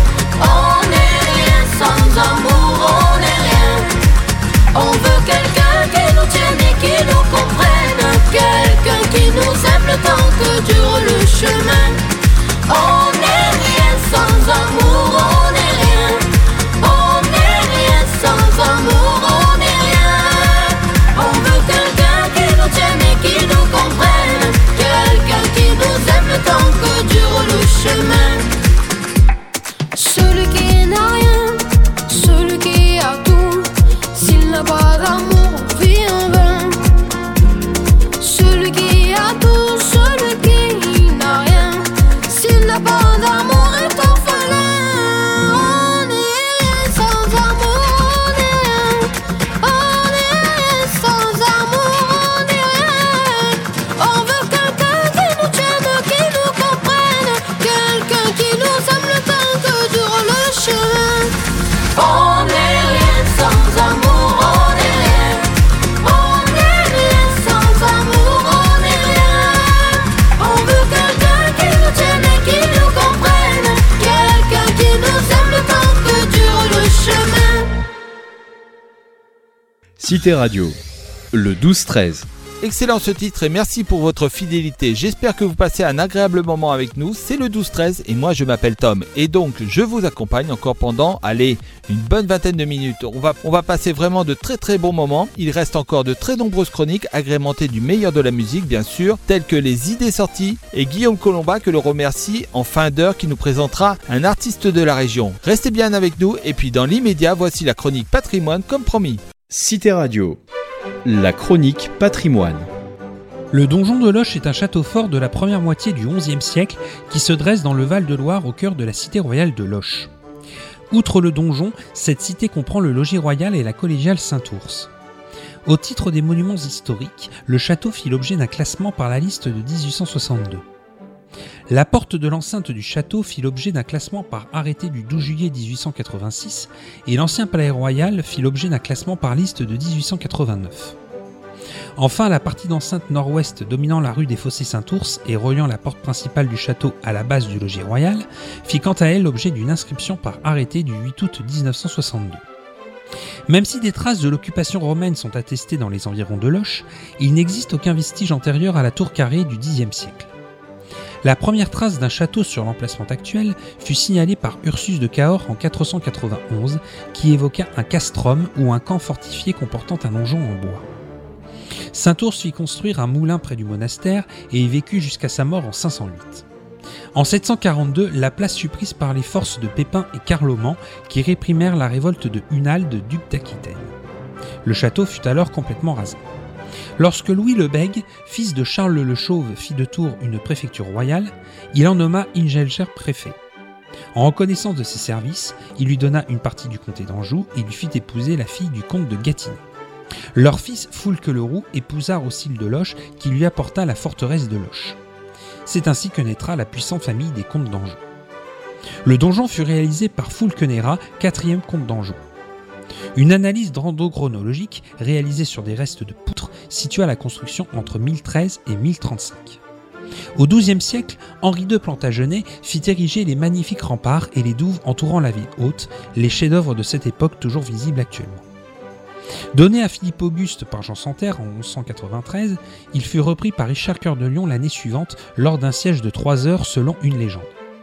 chemin. On n'est rien sans amour, on n'est rien. On n'est rien sans amour, on n'est rien. On veut quelqu'un qui nous tienne et qui nous comprenne, quelqu'un qui nous aime le temps que dure le chemin. Celui qui n'a rien, celui qui a tout, s'il n'a pas d'amour, vit en vain. Celui qui a tout, celui qui n'a rien, s'il n'a pas d'amour est orphelin. On n'est rien sans amour, on n'est rien. On n'est rien sans amour, on n'est rien. On veut quelqu'un qui nous tienne, qui nous comprenne, quelqu'un qui nous aime le temps que dure le chemin. On n'est rien sans amour, on n'est rien. On n'est rien sans amour, on n'est rien. On veut quelqu'un qui nous tienne et qui nous comprenne, quelqu'un qui nous aime le temps que dure le chemin. Cité Radio, le douze treize. Excellent ce titre et merci pour votre fidélité. J'espère que vous passez un agréable moment avec nous. C'est le douze treize et moi je m'appelle Tom. Et donc je vous accompagne encore pendant, allez, une bonne vingtaine de minutes. On va, on va passer vraiment de très très bons moments. Il reste encore de très nombreuses chroniques agrémentées du meilleur de la musique bien sûr, telles que les idées sorties et Guillaume Colomba que l'on remercie en fin d'heure qui nous présentera un artiste de la région. Restez bien avec nous et puis dans l'immédiat voici la chronique patrimoine comme promis. Cité Radio, la chronique patrimoine. Le donjon de Loches est un château fort de la première moitié du onzième siècle qui se dresse dans le Val-de-Loire au cœur de la cité royale de Loches. Outre le donjon, cette cité comprend le logis royal et la collégiale Saint-Ours. Au titre des monuments historiques, le château fit l'objet d'un classement par la liste de dix-huit cent soixante-deux. La porte de l'enceinte du château fit l'objet d'un classement par arrêté du douze juillet dix-huit cent quatre-vingt-six et l'ancien palais royal fit l'objet d'un classement par liste de dix-huit cent quatre-vingt-neuf. Enfin, la partie d'enceinte nord-ouest dominant la rue des Fossés Saint-Ours et reliant la porte principale du château à la base du logis royal fit quant à elle l'objet d'une inscription par arrêté du huit août dix-neuf cent soixante-deux. Même si des traces de l'occupation romaine sont attestées dans les environs de Loches, il n'existe aucun vestige antérieur à la tour carrée du dixième siècle. La première trace d'un château sur l'emplacement actuel fut signalée par Ursus de Cahors en quatre cent quatre-vingt-onze, qui évoqua un castrum ou un camp fortifié comportant un donjon en bois. Saint-Ours fit construire un moulin près du monastère et y vécut jusqu'à sa mort en cinq cent huit. En sept cent quarante-deux, la place fut prise par les forces de Pépin et Carloman qui réprimèrent la révolte de Hunald, duc d'Aquitaine. Le château fut alors complètement rasé. Lorsque Louis le Bègue, fils de Charles le Chauve, fit de Tours une préfecture royale, il en nomma Ingelger préfet. En reconnaissance de ses services, il lui donna une partie du comté d'Anjou et lui fit épouser la fille du comte de Gâtinais. Leur fils Foulque le Roux épousa Rossille de Loches qui lui apporta la forteresse de Loches. C'est ainsi que naîtra la puissante famille des comtes d'Anjou. Le donjon fut réalisé par Foulque Nérat, quatrième comte d'Anjou. Une analyse dendrochronologique réalisée sur des restes de poutres situa la construction entre mille treize et mille trente-cinq. Au douzième siècle, Henri deux Plantagenet fit ériger les magnifiques remparts et les douves entourant la ville haute, les chefs-d'œuvre de cette époque toujours visibles actuellement. Donné à Philippe Auguste par Jean Santerre en onze cent quatre-vingt-treize, il fut repris par Richard Cœur de Lion l'année suivante lors d'un siège de trois heures selon une légende.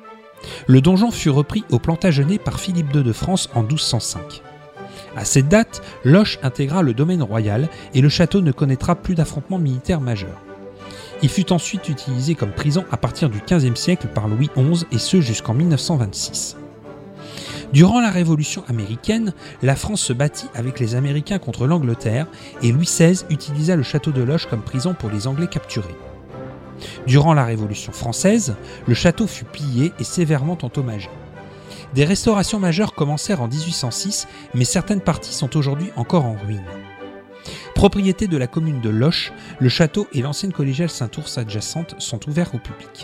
Le donjon fut repris au Plantagenet par Philippe deux de France en douze cent cinq. À cette date, Loches intégra le domaine royal et le château ne connaîtra plus d'affrontements militaires majeurs. Il fut ensuite utilisé comme prison à partir du quinzième siècle par Louis onze et ce jusqu'en mille neuf cent vingt-six. Durant la Révolution américaine, la France se battit avec les Américains contre l'Angleterre et Louis seize utilisa le château de Loches comme prison pour les Anglais capturés. Durant la Révolution française, le château fut pillé et sévèrement endommagé. Des restaurations majeures commencèrent en dix-huit cent six, mais certaines parties sont aujourd'hui encore en ruine. Propriété de la commune de Loches, le château et l'ancienne collégiale Saint-Ours adjacente sont ouverts au public.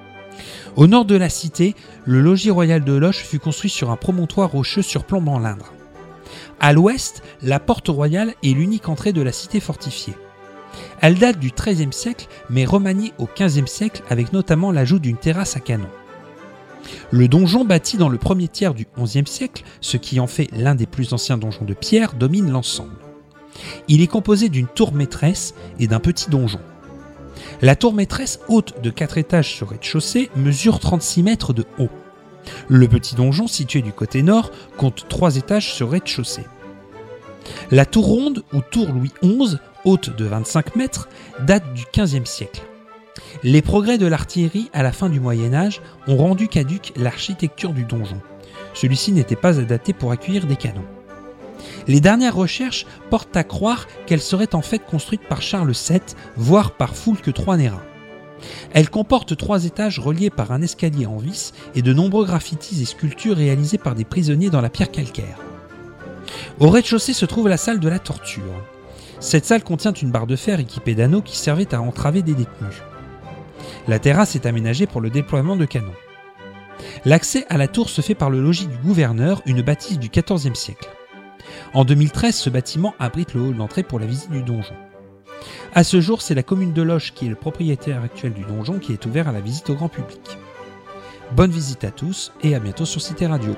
Au nord de la cité, le logis royal de Loches fut construit sur un promontoire rocheux surplombant l'Indre. À l'ouest, la porte royale est l'unique entrée de la cité fortifiée. Elle date du treizième siècle, mais remaniée au quinzième siècle avec notamment l'ajout d'une terrasse à canon. Le donjon bâti dans le premier tiers du onzième siècle, ce qui en fait l'un des plus anciens donjons de pierre, domine l'ensemble. Il est composé d'une tour maîtresse et d'un petit donjon. La tour maîtresse, haute de quatre étages sur rez-de-chaussée, mesure trente-six mètres de haut. Le petit donjon, situé du côté nord, compte trois étages sur rez-de-chaussée. La tour ronde, ou tour Louis onze, haute de vingt-cinq mètres, date du quinzième siècle. Les progrès de l'artillerie à la fin du Moyen-Âge ont rendu caduque l'architecture du donjon. Celui-ci n'était pas adapté pour accueillir des canons. Les dernières recherches portent à croire qu'elle serait en fait construite par Charles sept, voire par Foulques trois Nérin. Elle comporte trois étages reliés par un escalier en vis et de nombreux graffitis et sculptures réalisés par des prisonniers dans la pierre calcaire. Au rez-de-chaussée se trouve la salle de la torture. Cette salle contient une barre de fer équipée d'anneaux qui servait à entraver des détenus. La terrasse est aménagée pour le déploiement de canons. L'accès à la tour se fait par le logis du gouverneur, une bâtisse du quatorzième siècle. En deux mille treize, ce bâtiment abrite le hall d'entrée pour la visite du donjon. À ce jour, c'est la commune de Loches qui est le propriétaire actuel du donjon qui est ouvert à la visite au grand public. Bonne visite à tous et à bientôt sur Cité Radio.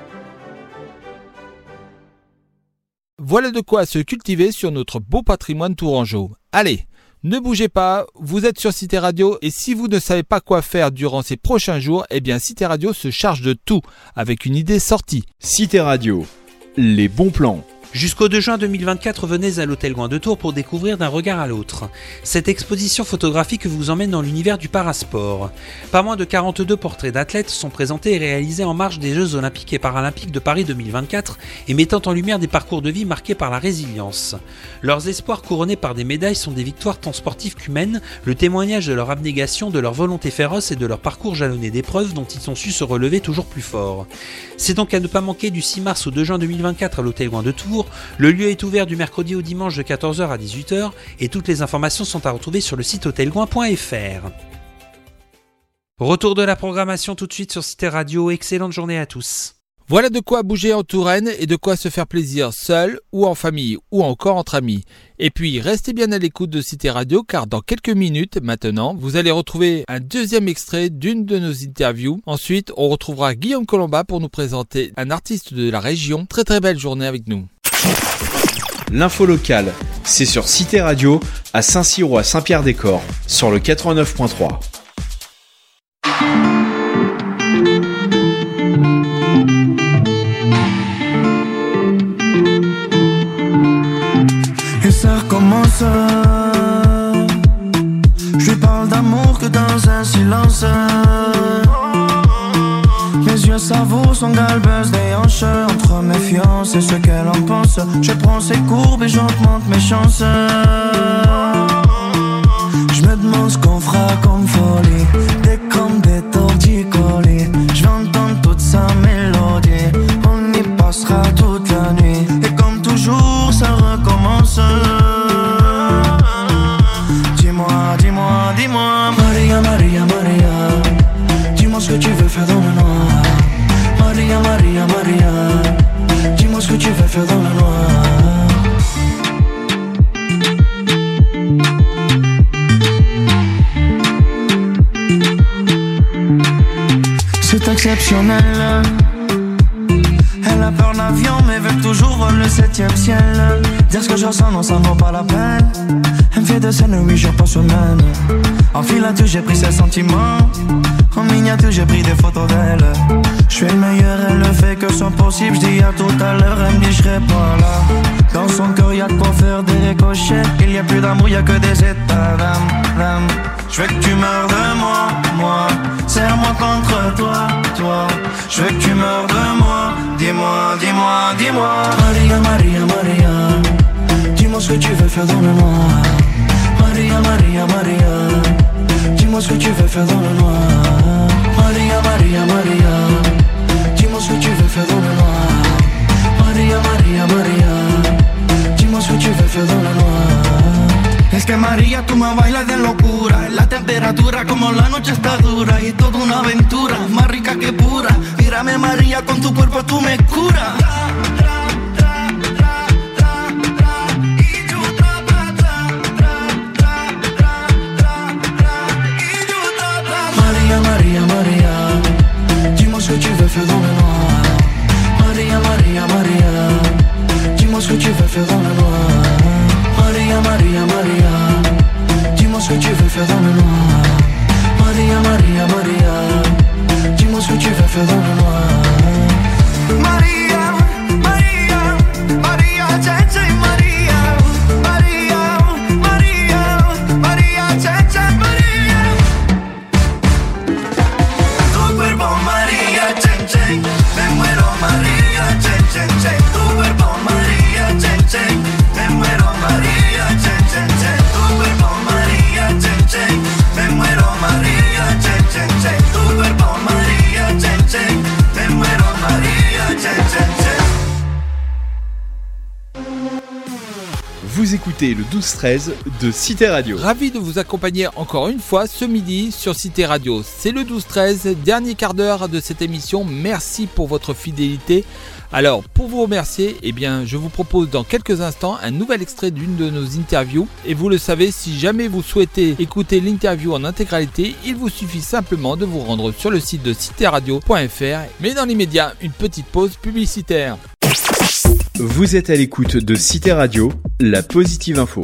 Voilà de quoi se cultiver sur notre beau patrimoine tourangeau. Allez, ne bougez pas, vous êtes sur Cité Radio et si vous ne savez pas quoi faire durant ces prochains jours, eh bien Cité Radio se charge de tout avec une idée sortie. Cité Radio, les bons plans. Jusqu'au deux juin deux mille vingt-quatre, venez à l'hôtel Gouin de Tours pour découvrir d'un regard à l'autre. Cette exposition photographique vous emmène dans l'univers du parasport. Pas moins de quarante-deux portraits d'athlètes sont présentés et réalisés en marge des Jeux Olympiques et Paralympiques de Paris deux mille vingt-quatre et mettant en lumière des parcours de vie marqués par la résilience. Leurs espoirs couronnés par des médailles sont des victoires tant sportives qu'humaines, le témoignage de leur abnégation, de leur volonté féroce et de leur parcours jalonné d'épreuves dont ils ont su se relever toujours plus fort. C'est donc à ne pas manquer du six mars au deux juin deux mille vingt-quatre à l'hôtel Gouin de Tours. Le lieu est ouvert du mercredi au dimanche de quatorze heures à dix-huit heures et toutes les informations sont à retrouver sur le site hôtelgouin point f r. Retour de la programmation tout de suite sur Cité Radio. Excellente journée à tous. Voilà de quoi bouger en Touraine et de quoi se faire plaisir seul ou en famille ou encore entre amis. Et puis restez bien à l'écoute de Cité Radio car dans quelques minutes maintenant, vous allez retrouver un deuxième extrait d'une de nos interviews. Ensuite, on retrouvera Guillaume Colomba pour nous présenter un artiste de la région. Très très belle journée avec nous. L'info locale, c'est sur Cité Radio à Saint-Cyr ou à Saint-Pierre-des-Corps sur le quatre-vingt-neuf point trois. Et ça recommence. Je lui parle d'amour que dans un silence. Mes yeux savourent son galbeuse des hanches. Entre méfiance et ce qu'elle en pense, je prends ses courbes et j'augmente mes chances. Je me demande ce qu'on fera comme folie. Des comme des torticolis. Je vais entendre toute sa mélodie. On y passera toute la nuit. Et comme toujours ça recommence. Dis-moi, dis-moi, dis-moi Maria, Maria, Maria, dis-moi ce que tu veux faire dans le noir. Maria, Maria, Maria, dis-moi ce que tu veux faire dans le noir. C'est exceptionnel. Elle a peur d'avion mais veut toujours voler le septième ciel. Dire ce que je ressens non ça vaut pas la peine. Elle me fait de scène huit jours par semaine. En filature j'ai pris ses sentiments. En miniature j'ai pris des photos d'elle. Je suis le meilleur, elle ne fait que son possible. Je dis à tout à l'heure, elle me dit je serai pas là. Dans son cœur y'a de quoi faire des ricochets. Il y a plus d'amour, y'a que des états d'âme, d'âme. Je veux que tu meurs de moi, moi. Serre-moi contre toi, toi. Je veux que tu meurs de moi. Dis-moi, dis-moi, dis-moi Maria, Maria, Maria, dis-moi ce que tu veux faire dans le noir. Maria, Maria, Maria, dis-moi ce que tu veux faire dans le noir. Maria, Maria, Maria, dis-moi ce que tu veux faire dans le noir. Maria, Maria, Maria, dis-moi ce que tu veux faire dans le noir. Es que María tú me bailas de locura. La temperatura como la noche está dura. Y toda una aventura, más rica que pura. Mírame María, con tu cuerpo tú me curas. María, María, María, dis-moi ce que tu veux faire dans le noir. María, María, María, dis-moi ce que tu veux faire dans le noir. Maria, Maria, Maria, dis-moi ce ce que tu veux faire dans le noir. Maria, Maria, Maria, dis-moi ce que tu veux faire dans le noir. Maria, Maria, Maria, Tete, Maria, Maria, Maria, Maria, Tete, Maria. Tu cuerpo, Maria, Tete, me muero, Maria, Tete, tu cuerpo, Maria, Tete, me muero, Maria, Tete, tu cuerpo, Maria, Tete, me muero, Maria, Tete, tu cuerpo, Maria, Tete, me muero, Maria, Tete. Vous écoutez le douze treize de Cité Radio. Ravi de vous accompagner encore une fois ce midi sur Cité Radio. C'est le douze treize, dernier quart d'heure de cette émission. Merci pour votre fidélité. Alors, pour vous remercier, eh bien, je vous propose dans quelques instants un nouvel extrait d'une de nos interviews. Et vous le savez, si jamais vous souhaitez écouter l'interview en intégralité, il vous suffit simplement de vous rendre sur le site de cité radio point f r. Mais dans l'immédiat, une petite pause publicitaire. Vous êtes à l'écoute de Cité Radio, la positive info.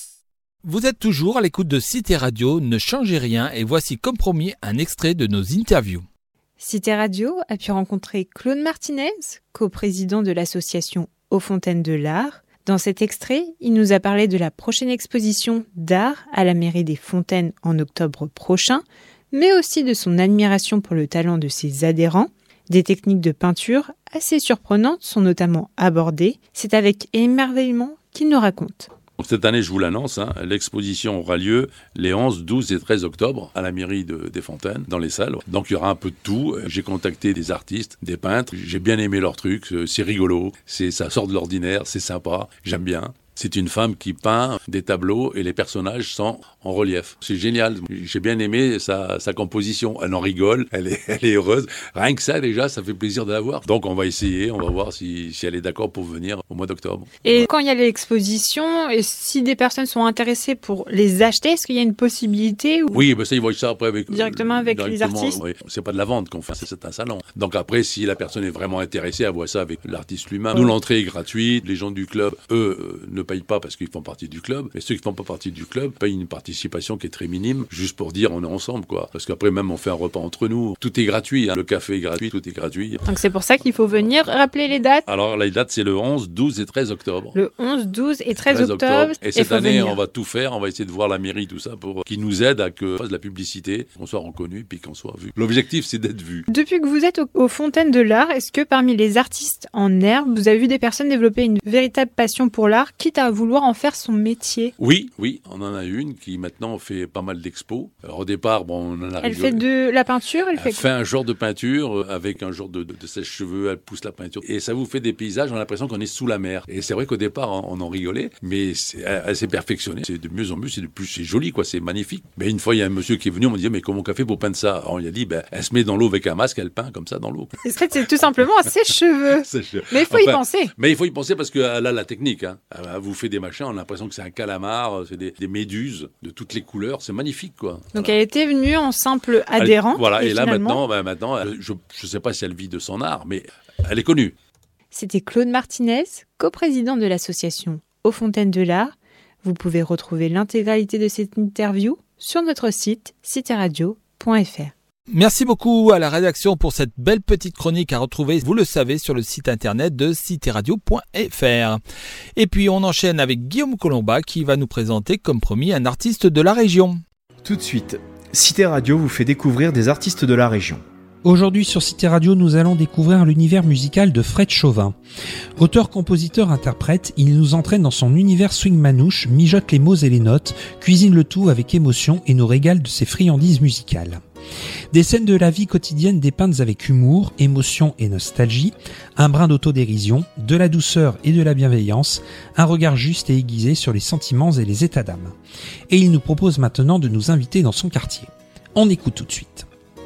Vous êtes toujours à l'écoute de Cité Radio, ne changez rien et voici comme promis un extrait de nos interviews. Cité Radio a pu rencontrer Claude Martinez, coprésident de l'association Aux Fontaines de l'Art. Dans cet extrait, il nous a parlé de la prochaine exposition d'art à la mairie des Fontaines en octobre prochain, mais aussi de son admiration pour le talent de ses adhérents. Des techniques de peinture assez surprenantes sont notamment abordées. C'est avec émerveillement qu'il nous raconte. Cette année, je vous l'annonce, hein, l'exposition aura lieu les onze, douze et treize octobre à la mairie de, des Fontaines, dans les salles. Donc il y aura un peu de tout. J'ai contacté des artistes, des peintres. J'ai bien aimé leurs trucs. C'est rigolo, c'est, ça sort de l'ordinaire, c'est sympa, j'aime bien. C'est une femme qui peint des tableaux et les personnages sont en relief. C'est génial. J'ai bien aimé sa, sa composition. Elle en rigole, elle est, elle est heureuse. Rien que ça, déjà, ça fait plaisir de la voir. Donc, on va essayer, on va voir si, si elle est d'accord pour venir au mois d'octobre. Et quand il y a l'exposition, et si des personnes sont intéressées pour les acheter, est-ce qu'il y a une possibilité ou... Oui, ben ça, ils voient ça après avec... Directement avec directement, les artistes oui. C'est pas de la vente qu'on fait, c'est un salon. Donc après, si la personne est vraiment intéressée, elle voit ça avec l'artiste lui-même. Nous, l'entrée est gratuite. Les gens du club, eux, ne payent pas parce qu'ils font partie du club, mais ceux qui font pas partie du club payent une participation qui est très minime, juste pour dire on est ensemble, quoi. Parce qu'après même on fait un repas entre nous, tout est gratuit, hein. Le café est gratuit, tout est gratuit. Donc c'est pour ça qu'il faut venir. Rappeler les dates. Alors les dates c'est le onze, douze et treize octobre. Le onze, douze et treize octobre. Et cette année venir. On va tout faire, on va essayer de voir la mairie, tout ça, pour qu'ils nous aident à que fasse de la publicité, qu'on soit reconnu, puis qu'on soit vu. L'objectif c'est d'être vu. Depuis que vous êtes aux Fontaines de l'Art, est-ce que parmi les artistes en herbe, vous avez vu des personnes développer une véritable passion pour l'art, quitte à vouloir en faire son métier? Oui, oui, on en a une qui maintenant fait pas mal d'expos. Alors au départ, bon, on en a Elle rigolé. fait de la peinture, elle, elle fait, fait fait un genre de peinture avec un genre de, de, de sèche-cheveux, elle pousse la peinture. Et ça vous fait des paysages, on a l'impression qu'on est sous la mer. Et c'est vrai qu'au départ, on, on en rigolait, mais c'est, elle s'est perfectionnée. C'est de mieux en mieux, c'est de plus, c'est joli, quoi, c'est magnifique. Mais une fois, il y a un monsieur qui est venu, on me dit, mais comment on fait pour peindre ça? Alors, on lui a dit, ben, elle se met dans l'eau avec un masque, elle peint comme ça dans l'eau. En fait, c'est tout simplement un sèche-cheveux. Mais il faut enfin, y penser. Mais il faut y penser parce qu'elle a la technique, hein. Elle vous fait des machins, on a l'impression que c'est un calamar, c'est des, des méduses de toutes les couleurs, c'est magnifique, quoi. Donc voilà. Elle était venue en simple adhérent. Elle, voilà, et, et là finalement... maintenant, ben, maintenant elle, je ne sais pas si elle vit de son art, mais elle est connue. C'était Claude Martinez, coprésident de l'association Aux Fontaines de l'Art. Vous pouvez retrouver l'intégralité de cette interview sur notre site cité radio point f r. Merci beaucoup à la rédaction pour cette belle petite chronique à retrouver, vous le savez, sur le site internet de cité radio point f r. Et puis on enchaîne avec Guillaume Colomba qui va nous présenter, comme promis, un artiste de la région. Tout de suite, Cité Radio vous fait découvrir des artistes de la région. Aujourd'hui sur Cité Radio, nous allons découvrir l'univers musical de Fred Chauvin. Auteur, compositeur, interprète, il nous entraîne dans son univers swing manouche, mijote les mots et les notes, cuisine le tout avec émotion et nous régale de ses friandises musicales. Des scènes de la vie quotidienne dépeintes avec humour, émotion et nostalgie, un brin d'autodérision, de la douceur et de la bienveillance, un regard juste et aiguisé sur les sentiments et les états d'âme. Et il nous propose maintenant de nous inviter dans son quartier. On écoute tout de suite.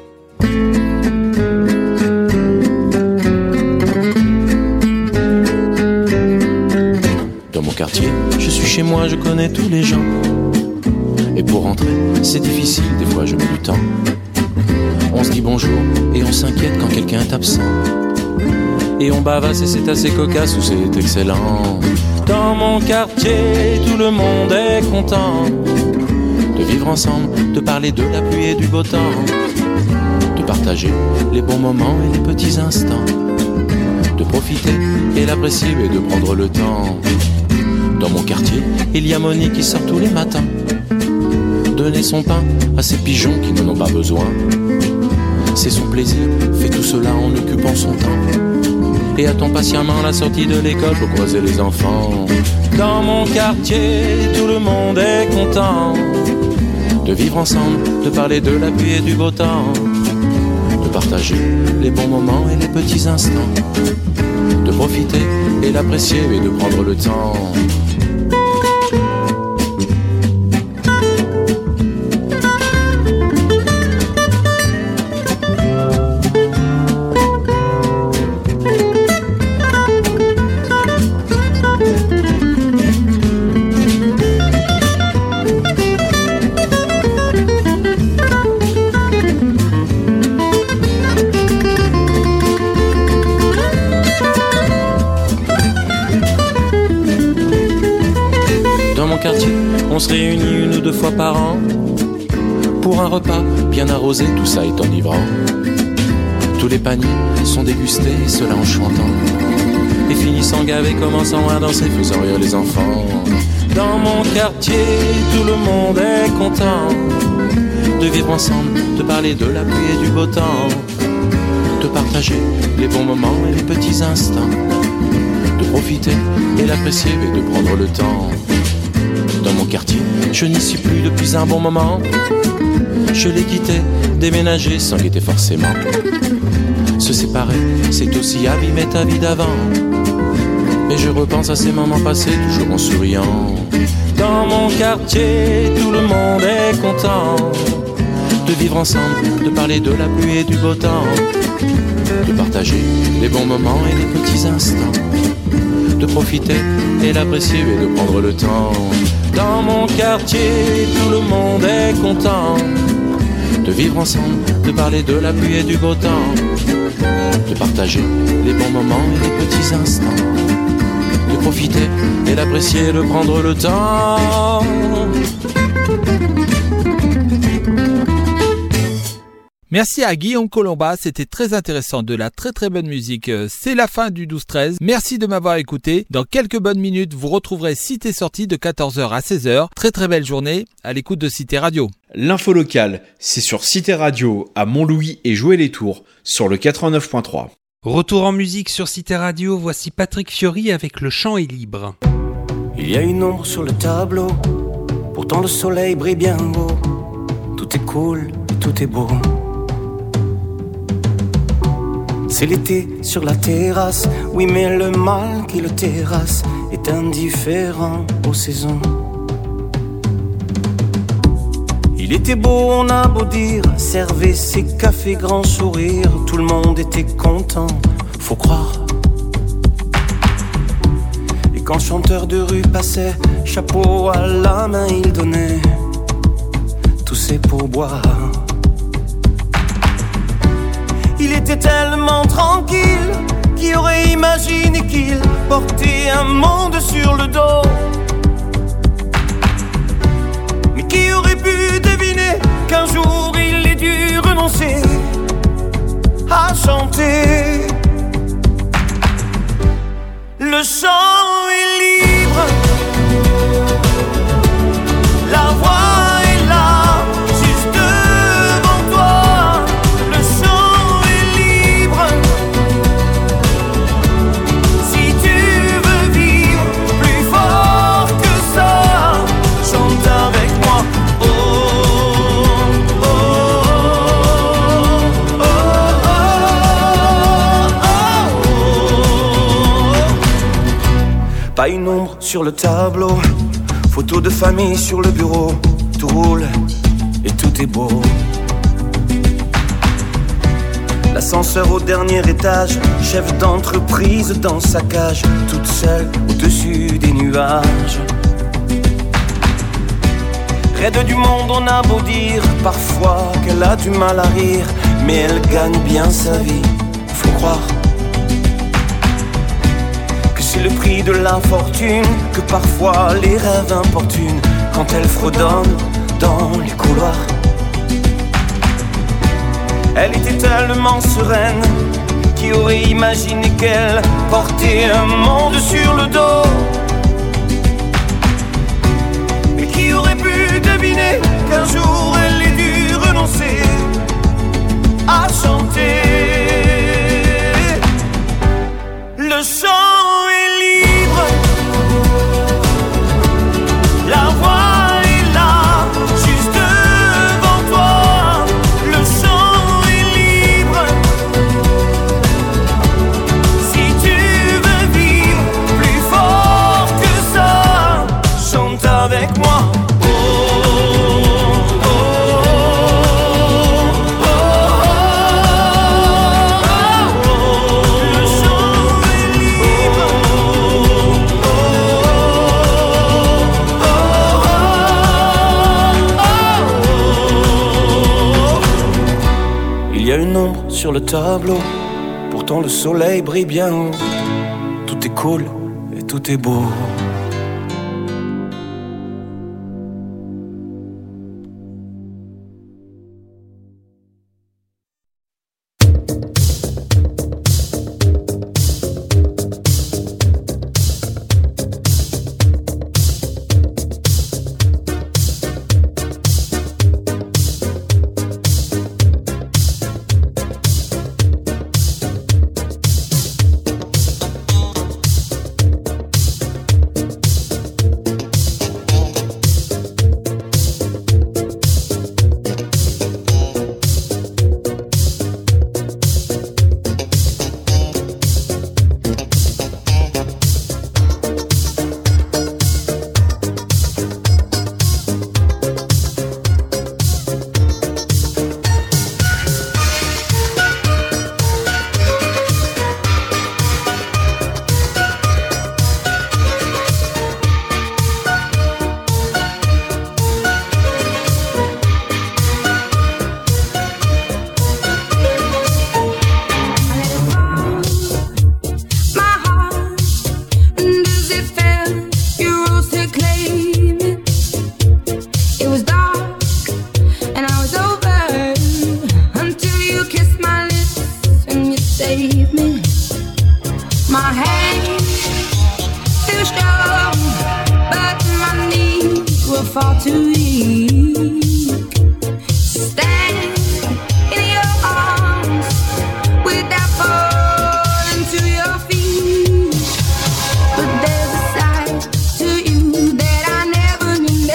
Dans mon quartier, je suis chez moi, je connais tous les gens. Et pour rentrer, c'est difficile, des fois je mets du temps. On se dit bonjour et on s'inquiète quand quelqu'un est absent. Et on bavasse et c'est assez cocasse ou c'est excellent. Dans mon quartier, tout le monde est content. de vivre ensemble, de parler de la pluie et du beau temps, de partager les bons moments et les petits instants, de profiter et l'apprécier et de prendre le temps. Dans mon quartier, il y a Monique qui sort tous les matins, donner son pain à ces pigeons qui n'en ont pas besoin. C'est son plaisir, fait tout cela en occupant son temps, et attend patiemment la sortie de l'école pour croiser les enfants. Dans mon quartier, tout le monde est content de vivre ensemble, de parler de la pluie et du beau temps, de partager les bons moments et les petits instants, de profiter et l'apprécier et de prendre le temps. On se réunit une ou deux fois par an pour un repas bien arrosé, tout ça est enivrant. Tous les paniers sont dégustés, cela en chantant, et finissant gavés, commençant à danser, faisant rire les enfants. Dans mon quartier, tout le monde est content de vivre ensemble, de parler de la pluie et du beau temps, de partager les bons moments et les petits instants, de profiter et l'apprécier et de prendre le temps. Dans mon quartier, je n'y suis plus depuis un bon moment. Je l'ai quitté, déménagé sans guetter forcément. Se séparer, c'est aussi abîmer ta vie d'avant. Mais je repense à ces moments passés, toujours en souriant. Dans mon quartier, tout le monde est content de vivre ensemble, de parler de la pluie et du beau temps, de partager les bons moments et les petits instants, de profiter et l'apprécier et de prendre le temps. Dans mon quartier, tout le monde est content de vivre ensemble, de parler de la pluie et du beau temps, de partager les bons moments et les petits instants, de profiter et l'apprécier, de prendre le temps. Merci à Guillaume Colomba, c'était très intéressant, de la très très bonne musique. C'est la fin du douze treize, merci de m'avoir écouté. Dans quelques bonnes minutes, vous retrouverez Cité Sortie de quatorze heures à seize heures. Très très belle journée à l'écoute de Cité Radio. L'info locale, c'est sur Cité Radio à Montlouis et Joué-les-Tours sur le quatre-vingt-neuf point trois. Retour en musique sur Cité Radio, voici Patrick Fiori avec Le Chant est libre. Il y a une ombre sur le tableau, pourtant le soleil brille bien haut. Tout est cool, tout est beau. C'est l'été sur la terrasse, oui mais le mal qui le terrasse est indifférent aux saisons. Il était beau, on a beau dire, servait ses cafés grand sourire, tout le monde était content, faut croire. Et quand le chanteur de rue passait, chapeau à la main il donnait tous ses pourboires. Il était tellement tranquille, qui aurait imaginé qu'il portait un monde sur le dos. Mais qui aurait pu deviner qu'un jour il ait dû renoncer à chanter. Le chant est libre, la voix est là, juste devant toi. Le chant est libre, si tu veux vivre plus fort que ça, chante avec moi. Oh, oh, oh, oh, oh, oh, oh. Pas une ombre sur le tableau, photo de famille sur le bureau, tout roule et tout est beau. L'ascenseur au dernier étage, chef d'entreprise dans sa cage, toute seule au-dessus des nuages. Raide du monde, on a beau dire parfois qu'elle a du mal à rire, mais elle gagne bien sa vie, faut croire. Que c'est le prix de l'infortune, que parfois les rêves importunent quand elle fredonne dans les couloirs. Elle était tellement sereine, qui aurait imaginé qu'elle portait un monde sur le dos? Et qui aurait pu deviner qu'un jour elle ait dû renoncer à chanter? Le chant est libre, la voix est là, juste devant toi. Le chant est libre, si tu veux vivre plus fort que ça, chante avec moi. Il y a une ombre sur le tableau, pourtant le soleil brille bien haut. Tout est cool et tout est beau.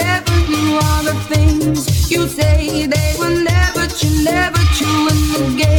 You say they were never true, never true in the game.